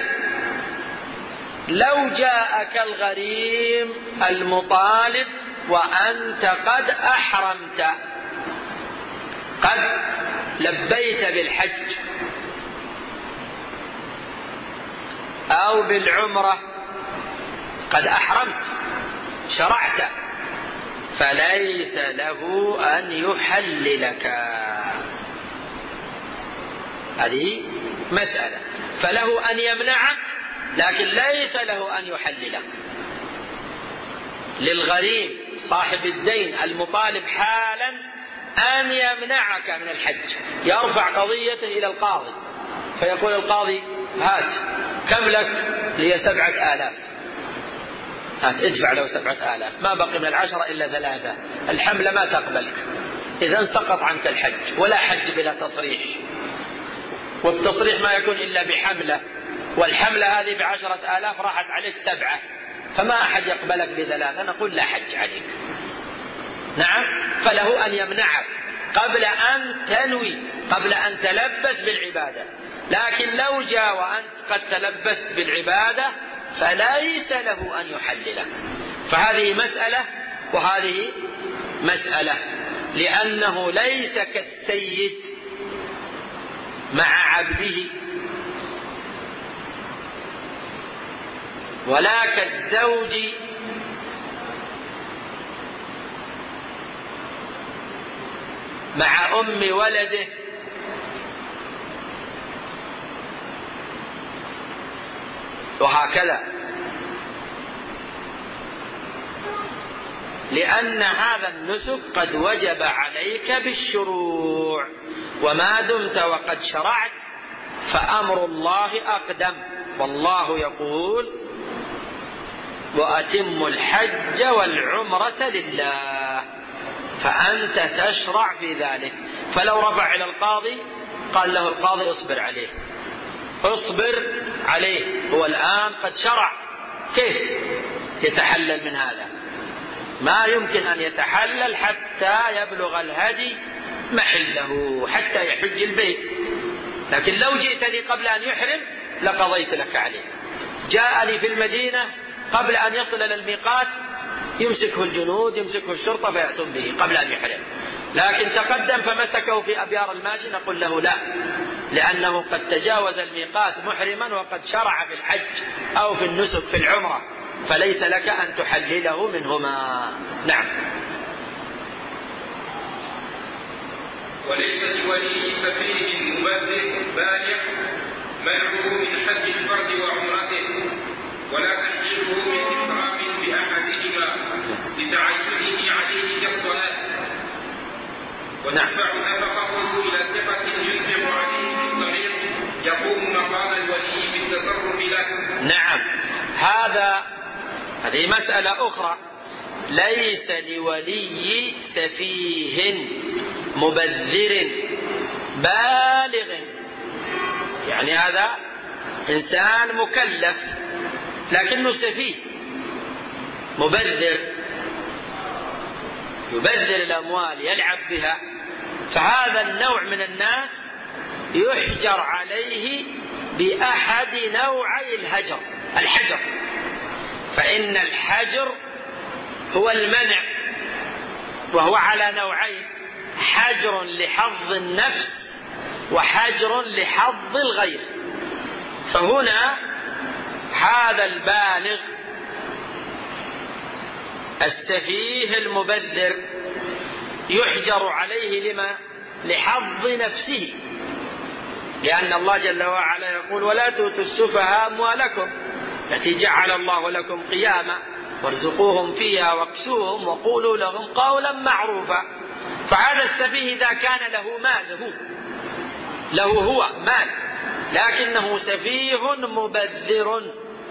لو جاءك الغريم المطالب وأنت قد أحرمت، قد لبيت بالحج أو بالعمرة، قد أحرمت شرعت، فليس له أن يحللك. هذه مسألة، فله أن يمنعك لكن ليس له أن يحللك. للغريم صاحب الدين المطالب حالا أن يمنعك من الحج، يرفع قضيته إلى القاضي فيقول القاضي هات كم لك؟ لي سبعة آلاف، هات ادفع له سبعة آلاف، ما بقي من العشرة إلا ثلاثة، الحملة ما تقبلك، إذن سقط عنك الحج، ولا حج بلا تصريح، والتصريح ما يكون إلا بحملة، والحملة هذه بعشرة آلاف راحت عليك سبعة، فما أحد يقبلك بثلاثة، نقول لا حج عليك. نعم، فله أن يمنعك قبل أن تنوي، قبل أن تلبس بالعبادة. لكن لو جاء وأنت قد تلبست بالعبادة فليس له أن يحللك. فهذه مسألة وهذه مسألة، لأنه ليس كالسيد مع عبده ولا كالزوج مع أم ولده، وهكذا، لأن هذا النسك قد وجب عليك بالشروع، وما دمت وقد شرعت فأمر الله أقدم، والله يقول وأتموا الحج والعمرة لله، فأنت تشرع في ذلك. فلو رفع إلى القاضي قال له القاضي اصبر عليه اصبر عليه، هو الآن قد شرع، كيف يتحلل من هذا؟ ما يمكن أن يتحلل حتى يبلغ الهدي محله، حتى يحج البيت. لكن لو جئتني قبل أن يحرم لقضيت لك عليه. جاءني في المدينة قبل أن يصل إلى الميقات يمسكه الجنود يمسكه الشرطة فيأتون به قبل أن يحرم. لكن تقدم فمسكه في أبيار الماشي نقول له لا، لأنه قد تجاوز الميقات محرما وقد شرع في الحج أو في النسك في العمرة، فليس لك أن تحلله منهما. نعم. وليس لولي سفيه مبذر بالغ منعه من حج الفرد وعمرته، ولا تحليله من إكرام بأحدهما لتعينه عليه كالصلاة، وتدفع نفقته إلى ثقة ينفق عليه في الطريق يقوم مقام الولي بالتصرف له. نعم، هذا هذه مسألة أخرى. ليس لولي سفيه مبذر بالغ، يعني هذا إنسان مكلف لكنه سفيه مبذر، يبذر الأموال يلعب بها، فهذا النوع من الناس يحجر عليه بأحد نوعي الهجر الحجر. فإن الحجر هو المنع، وهو على نوعين: حجر لحظ النفس وحجر لحظ الغير. فهنا هذا البالغ السفيه المبذر يحجر عليه لما؟ لحظ نفسه، لأن الله جل وعلا يقول: ولا تؤتوا السفهاء أموالكم التي جعل الله لكم قياما وارزقوهم فيها واكسوهم وقولوا لهم قولا معروفا. فهذا السفيه إذا كان له مال، له, له هو مال لكنه سفيه مبذر،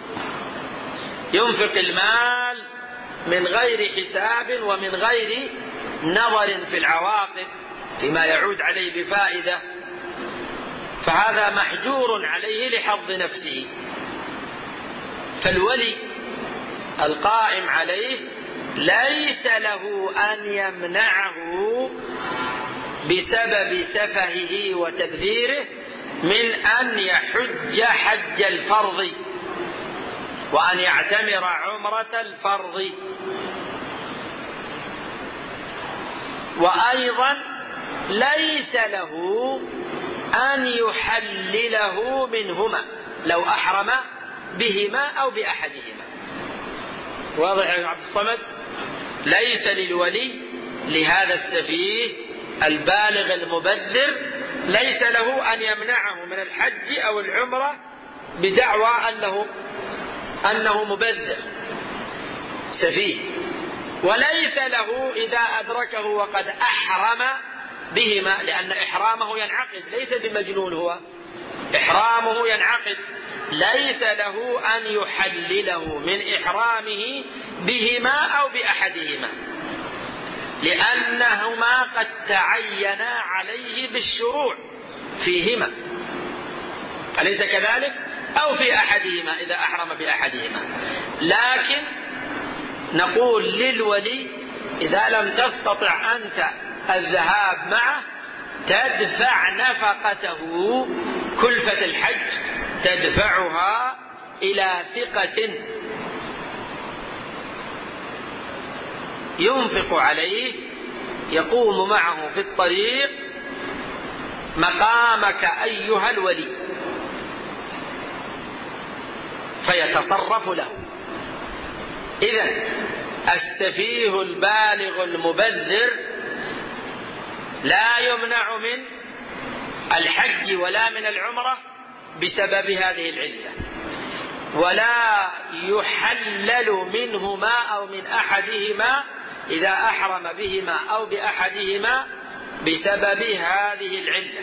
ينفق المال من غير حساب ومن غير نظر في العواقب فيما يعود عليه بفائدة، فهذا محجور عليه لحظ نفسه. فالولي القائم عليه ليس له أن يمنعه بسبب سفهه وتبذيره من أن يحج حج الفرض وأن يعتمر عمرة الفرض. وأيضا ليس له أن يحلله منهما لو أحرم بهما أو بأحدهما. واضح يا عبد الصمد؟ ليس للولي لهذا السفيه البالغ المبذر ليس له أن يمنعه من الحج أو العمرة بدعوى أنه أنه مبذر سفيه، وليس له إذا أدركه وقد أحرم بهما، لأن إحرامه ينعقد، ليس بمجنون هو، إحرامه ينعقد، ليس له أن يحلله من إحرامه بهما أو بأحدهما، لأنهما قد تعينا عليه بالشروع فيهما، أليس كذلك؟ أو في أحدهما إذا أحرم بأحدهما. لكن نقول للولي إذا لم تستطع أنت الذهاب معه تدفع نفقته، كلفة الحج تدفعها إلى ثقة ينفق عليه يقوم معه في الطريق مقامك أيها الولي، فيتصرف له. إذن السفيه البالغ المبذر لا يمنع من الحج ولا من العمرة بسبب هذه العلة، ولا يحلل منهما أو من أحدهما إذا أحرم بهما أو بأحدهما بسبب هذه العلة،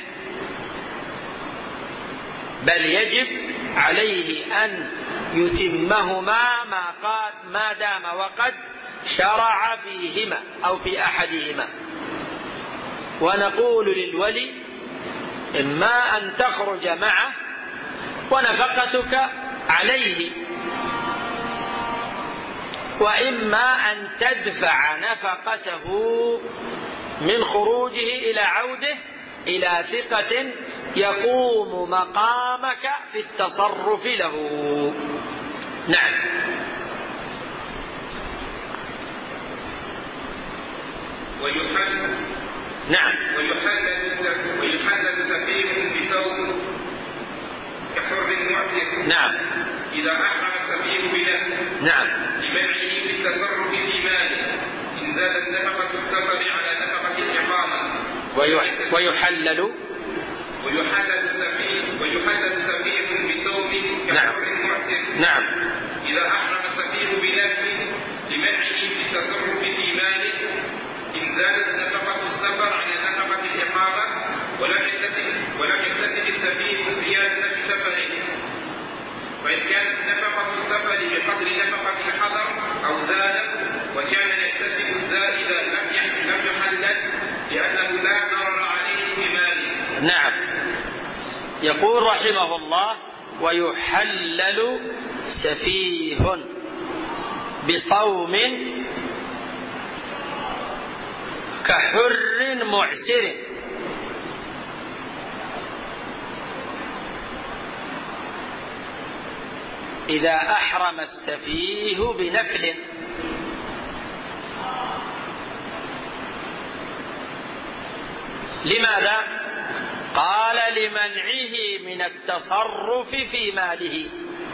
بل يجب عليه أن يتمهما ما قال ما دام وقد شرع فيهما أو في أحدهما. ونقول للولي: إما أن تخرج معه ونفقتك عليه، وإما أن تدفع نفقته من خروجه إلى عوده إلى ثقة يقوم مقامك في التصرف له. نعم. ويحل نعم ويحلل ويحلل سفيه بثوب كحر معتق نعم إذا أحرم السفيه بنفسه نعم لمنعه بالتصرف في ماله إن زادت نفقة السفر على نفقة الإقامة. ويحلل ويحلل السفيه ويحلل سفيه بثوب كحر معتق نعم إذا أحرم السفيه بنفسه لمنعه بالتصرف في ماله إن زادت نفقة السفر على نفقة الإقامة ولم يكتسب ولم يكتسب السفيه زيادة في سفره. وإن كانت نفقة السفر بقدر نفقة الحضر أو زادت وكان يكتسب الزائد لم يحلل لأنه لا ضرر عليه بماله. نعم. يقول رحمه الله: ويحلل سفيه بصوم كحر معسر. إذا أحرم السفيه بنفل. لماذا؟ قال: لمنعه من التصرف في ماله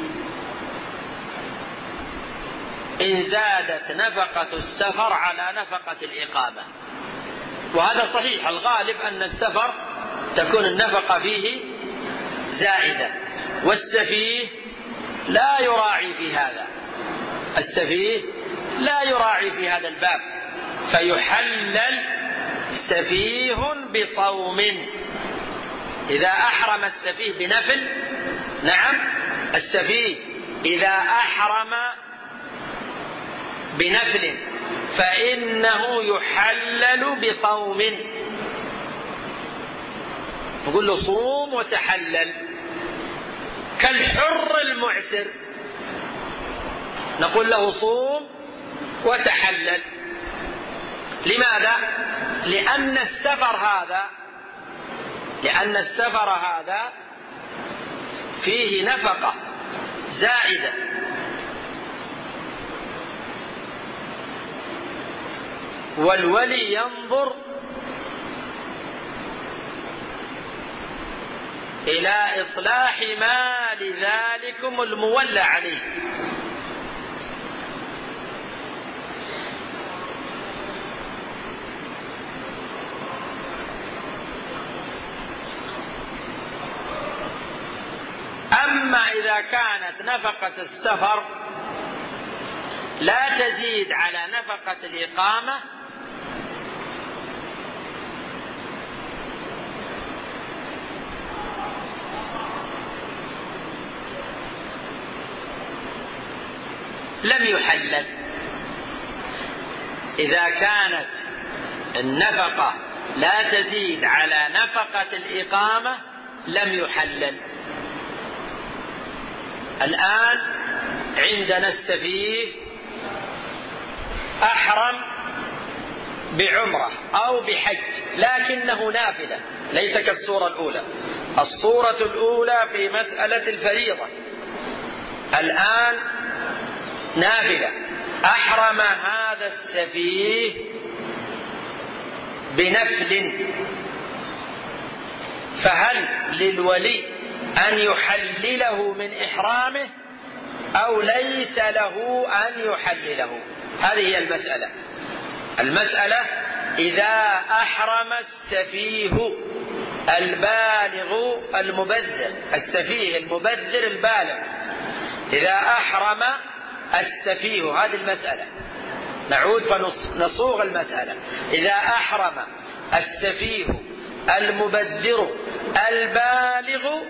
إن زادت نفقة السفر على نفقة الإقامة. وهذا صحيح، الغالب أن السفر تكون النفقة فيه زائدة، والسفيه لا يراعي في هذا، السفيه لا يراعي في هذا الباب، فيحلل سفيه بصوم. إذا أحرم السفيه بنفل، نعم، السفيه إذا أحرم بنفل فإنه يحلل بصوم. نقول له صوم وتحلل، كالحر المعسر نقول له صوم وتحلل. لماذا؟ لأن السفر هذا لأن السفر هذا فيه نفقة زائدة، والولي ينظر إلى إصلاح مال ذلكم المولى عليه. أما إذا كانت نفقة السفر لا تزيد على نفقة الإقامة لم يحلل. إذا كانت النفقة لا تزيد على نفقة الإقامة لم يحلل. الآن عندنا السفيه أحرم بعمرة أو بحج لكنه نافلة، ليس كالصورة الأولى. الصورة الأولى في مسألة الفريضة، الآن نافلة. أحرم هذا السفيه بنفل، فهل للولي أن يحلله من إحرامه أو ليس له أن يحلله؟ هذه هي المسألة. المسألة إذا أحرم السفيه البالغ المبذر، السفيه المبذر البالغ، إذا أحرم السفيه، هذه المسألة. نعود فنصوغ المسألة. إذا أحرم السفيه المبذر البالغ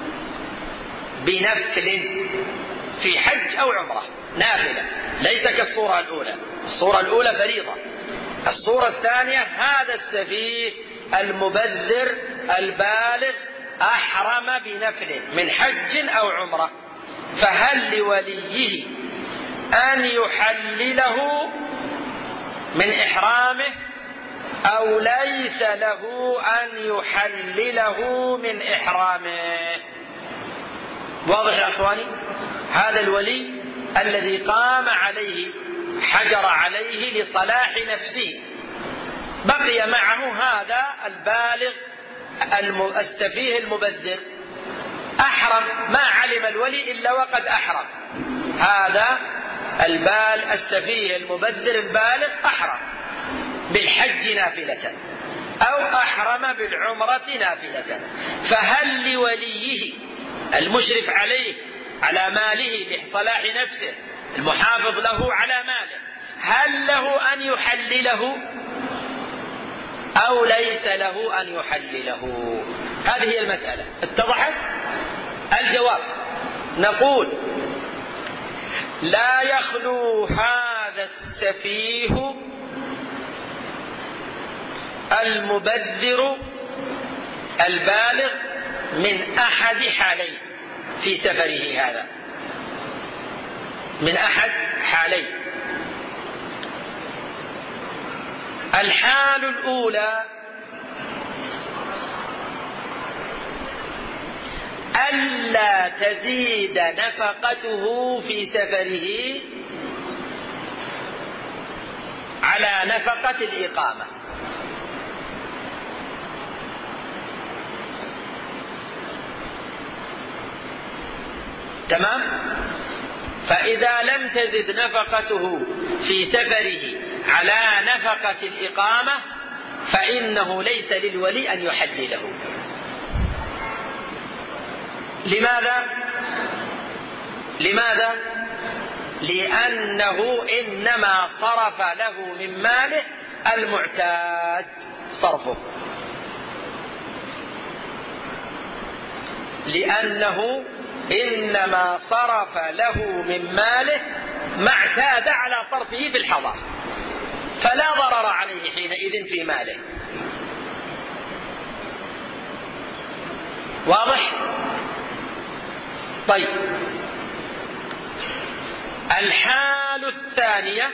بنفل في حج أو عمرة، نافلة، ليس كالصورة الأولى. الصورة الأولى فريضة. الصورة الثانية هذا السفيه المبذر البالغ أحرم بنفل من حج أو عمرة، فهل لوليه أن يحلله من إحرامه أو ليس له أن يحلله من إحرامه؟ واضح يا أخواني؟ هذا الولي الذي قام عليه، حجر عليه لصلاح نفسه، بقي معه هذا البالغ السفيه المبذر، أحرم، ما علم الولي إلا وقد أحرم. هذا البال السفيه المبذر البالغ أحرم بالحج نافلة أو أحرم بالعمرة نافلة، فهل لوليه المشرف عليه على ماله لصلاح نفسه المحافظ له على ماله، هل له أن يحلله أو ليس له أن يحلله؟ هذه هي المسألة. اتضحت؟ الجواب نقول: لا يخلو هذا السفيه المبذر البالغ من أحد حالين في سفره هذا، من أحد حالين. الحال الأولى ألا تزيد نفقته في سفره على نفقة الإقامة. تمام؟ فإذا لم تزد نفقته في سفره على نفقة الإقامة فإنه ليس للولي أن يحلله. لماذا؟ لماذا؟ لأنه إنما صرف له من ماله المعتاد صرفه، لأنه إنما صرف له من ماله ما اعتاد على صرفه في الحضر، فلا ضرر عليه حينئذ في ماله. واضح؟ طيب، الحال الثانية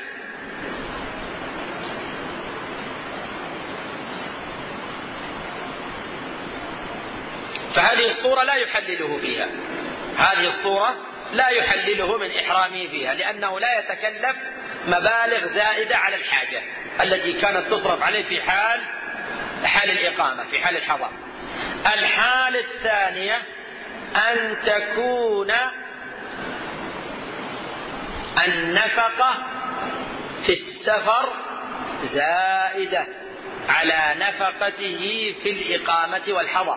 فهذه الصورة لا يحلله فيها، هذه الصورة لا يحلله من إحرامه فيها، لأنه لا يتكلف مبالغ زائدة على الحاجة التي كانت تصرف عليه في حال حال الإقامة، في حال الحضر. الحال الثانية أن تكون النفقة في السفر زائدة على نفقته في الإقامة والحضر.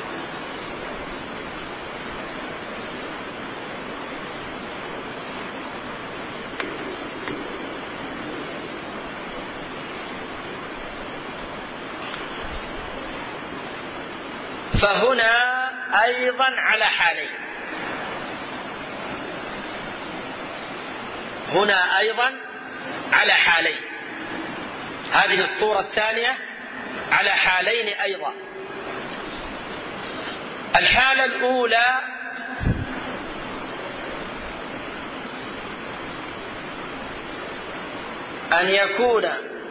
فهنا أيضا على حالين، هنا أيضا على حالين، هذه الصورة الثانية على حالين أيضا. الحالة الأولى أن يكون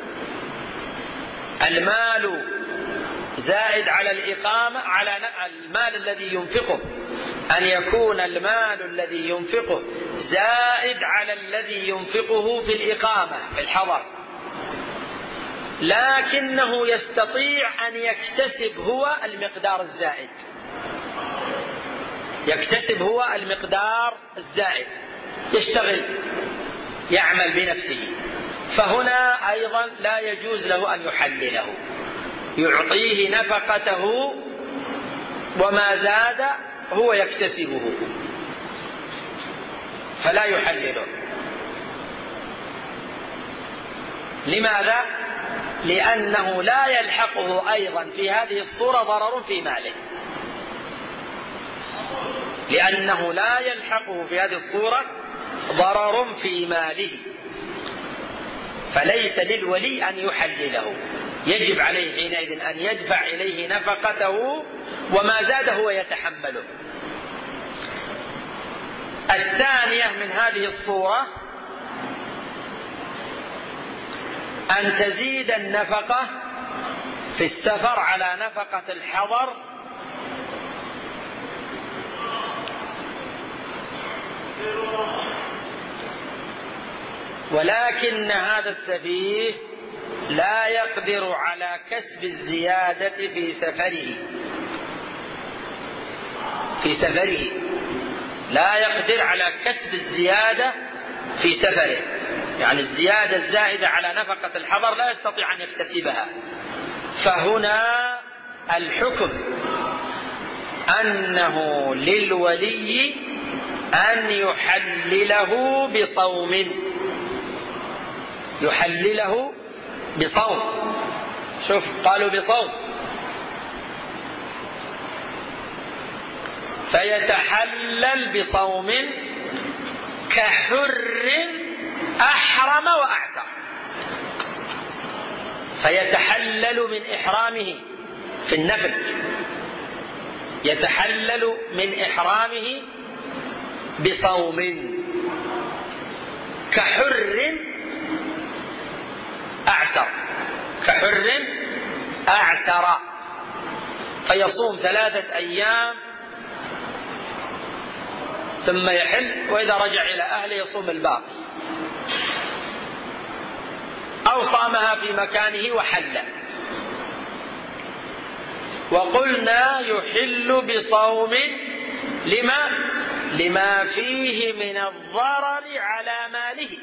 المال زائد على الإقامة، على المال الذي ينفقه، أن يكون المال الذي ينفقه زائد على الذي ينفقه في الإقامة في الحضر، لكنه يستطيع أن يكتسب هو المقدار الزائد، يكتسب هو المقدار الزائد، يشتغل يعمل بنفسه. فهنا أيضا لا يجوز له أن يحلله، يعطيه نفقته وما زاد هو يكتسبه، فلا يحلله. لماذا؟ لأنه لا يلحقه أيضا في هذه الصورة ضرر في ماله، لأنه لا يلحقه في هذه الصورة ضرر في ماله، فليس للولي أن يحلله، يجب عليه حينئذ أن يدفع إليه نفقته وما زاد هو يتحمله. الثانية من هذه الصورة أن تزيد النفقة في السفر على نفقة الحضر ولكن هذا السفيه لا يقدر على كسب الزيادة في سفره في سفره لا يقدر على كسب الزيادة في سفره، يعني الزيادة الزائدة على نفقة الحضر لا يستطيع أن يكتسبها. فهنا الحكم أنه للولي أن يحلله بصوم يحلله بصوم شوف قالوا بصوم، فيتحلل بصوم كحر أحرم وأعتق. فيتحلل من إحرامه في النفل، يتحلل من إحرامه بصوم كحر أعتر كحر أعتر فيصوم ثلاثة أيام ثم يحل، وإذا رجع إلى أهله يصوم الباقي، أو صامها في مكانه وحل. وقلنا يحل بصوم لما لما فيه من الضرر على ماله،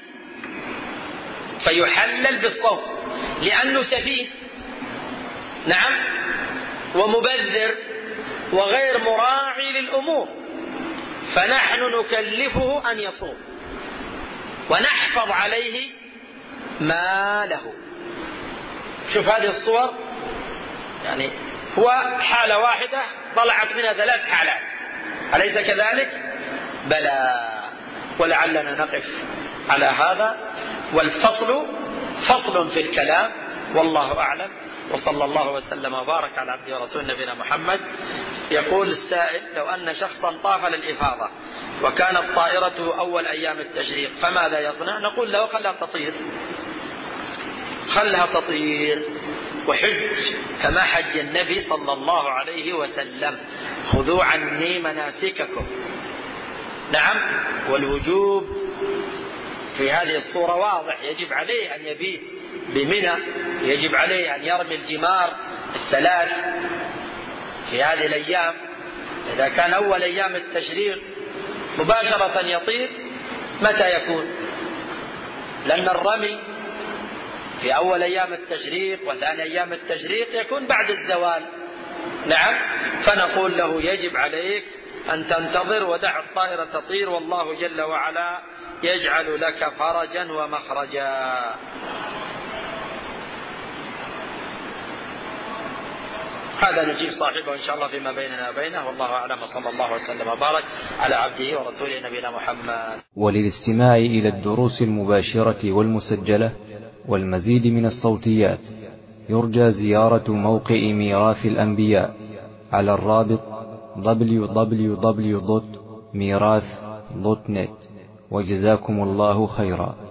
فيحلل بالصوم لأنه سفيه نعم ومبذر وغير مراعي للأمور، فنحن نكلفه أن يصوم ونحفظ عليه ماله. شوف هذه الصور، يعني هو حالة واحدة طلعت منها ثلاث حالات، أليس كذلك؟ بلى. ولعلنا نقف على هذا، والفصل فصل في الكلام، والله أعلم. وصلى الله وسلم وبارك على عبده ورسول نبينا محمد. يقول السائل: لو أن شخصا طاف للإفاضة وكانت طائرته أول أيام التشريق فماذا يصنع؟ نقول له: خلها تطير خلها تطير وحج كما حج النبي صلى الله عليه وسلم. خذوا عني مناسككم. نعم، والوجوب في هذه الصورة واضح، يجب عليه أن يبيت بمنى، يجب عليه أن يرمي الجمار الثلاث في هذه الأيام. إذا كان أول أيام التشريق مباشرة يطير، متى يكون؟ لأن الرمي في أول أيام التشريق وثاني أيام التشريق يكون بعد الزوال. نعم، فنقول له: يجب عليك أن تنتظر ودع الطائرة تطير، والله جل وعلا يجعل لك فرجا ومخرجا. هذا نجيب صاحبه إن شاء الله فيما بيننا وبينه، والله أعلم. وصلى الله وسلم وبارك على عبده ورسوله نبينا محمد. وللاستماع إلى الدروس المباشرة والمسجلة والمزيد من الصوتيات يرجى زيارة موقع ميراث الأنبياء على الرابط دبليو دبليو دبليو دوت ميراث دوت نت. وجزاكم الله خيرا.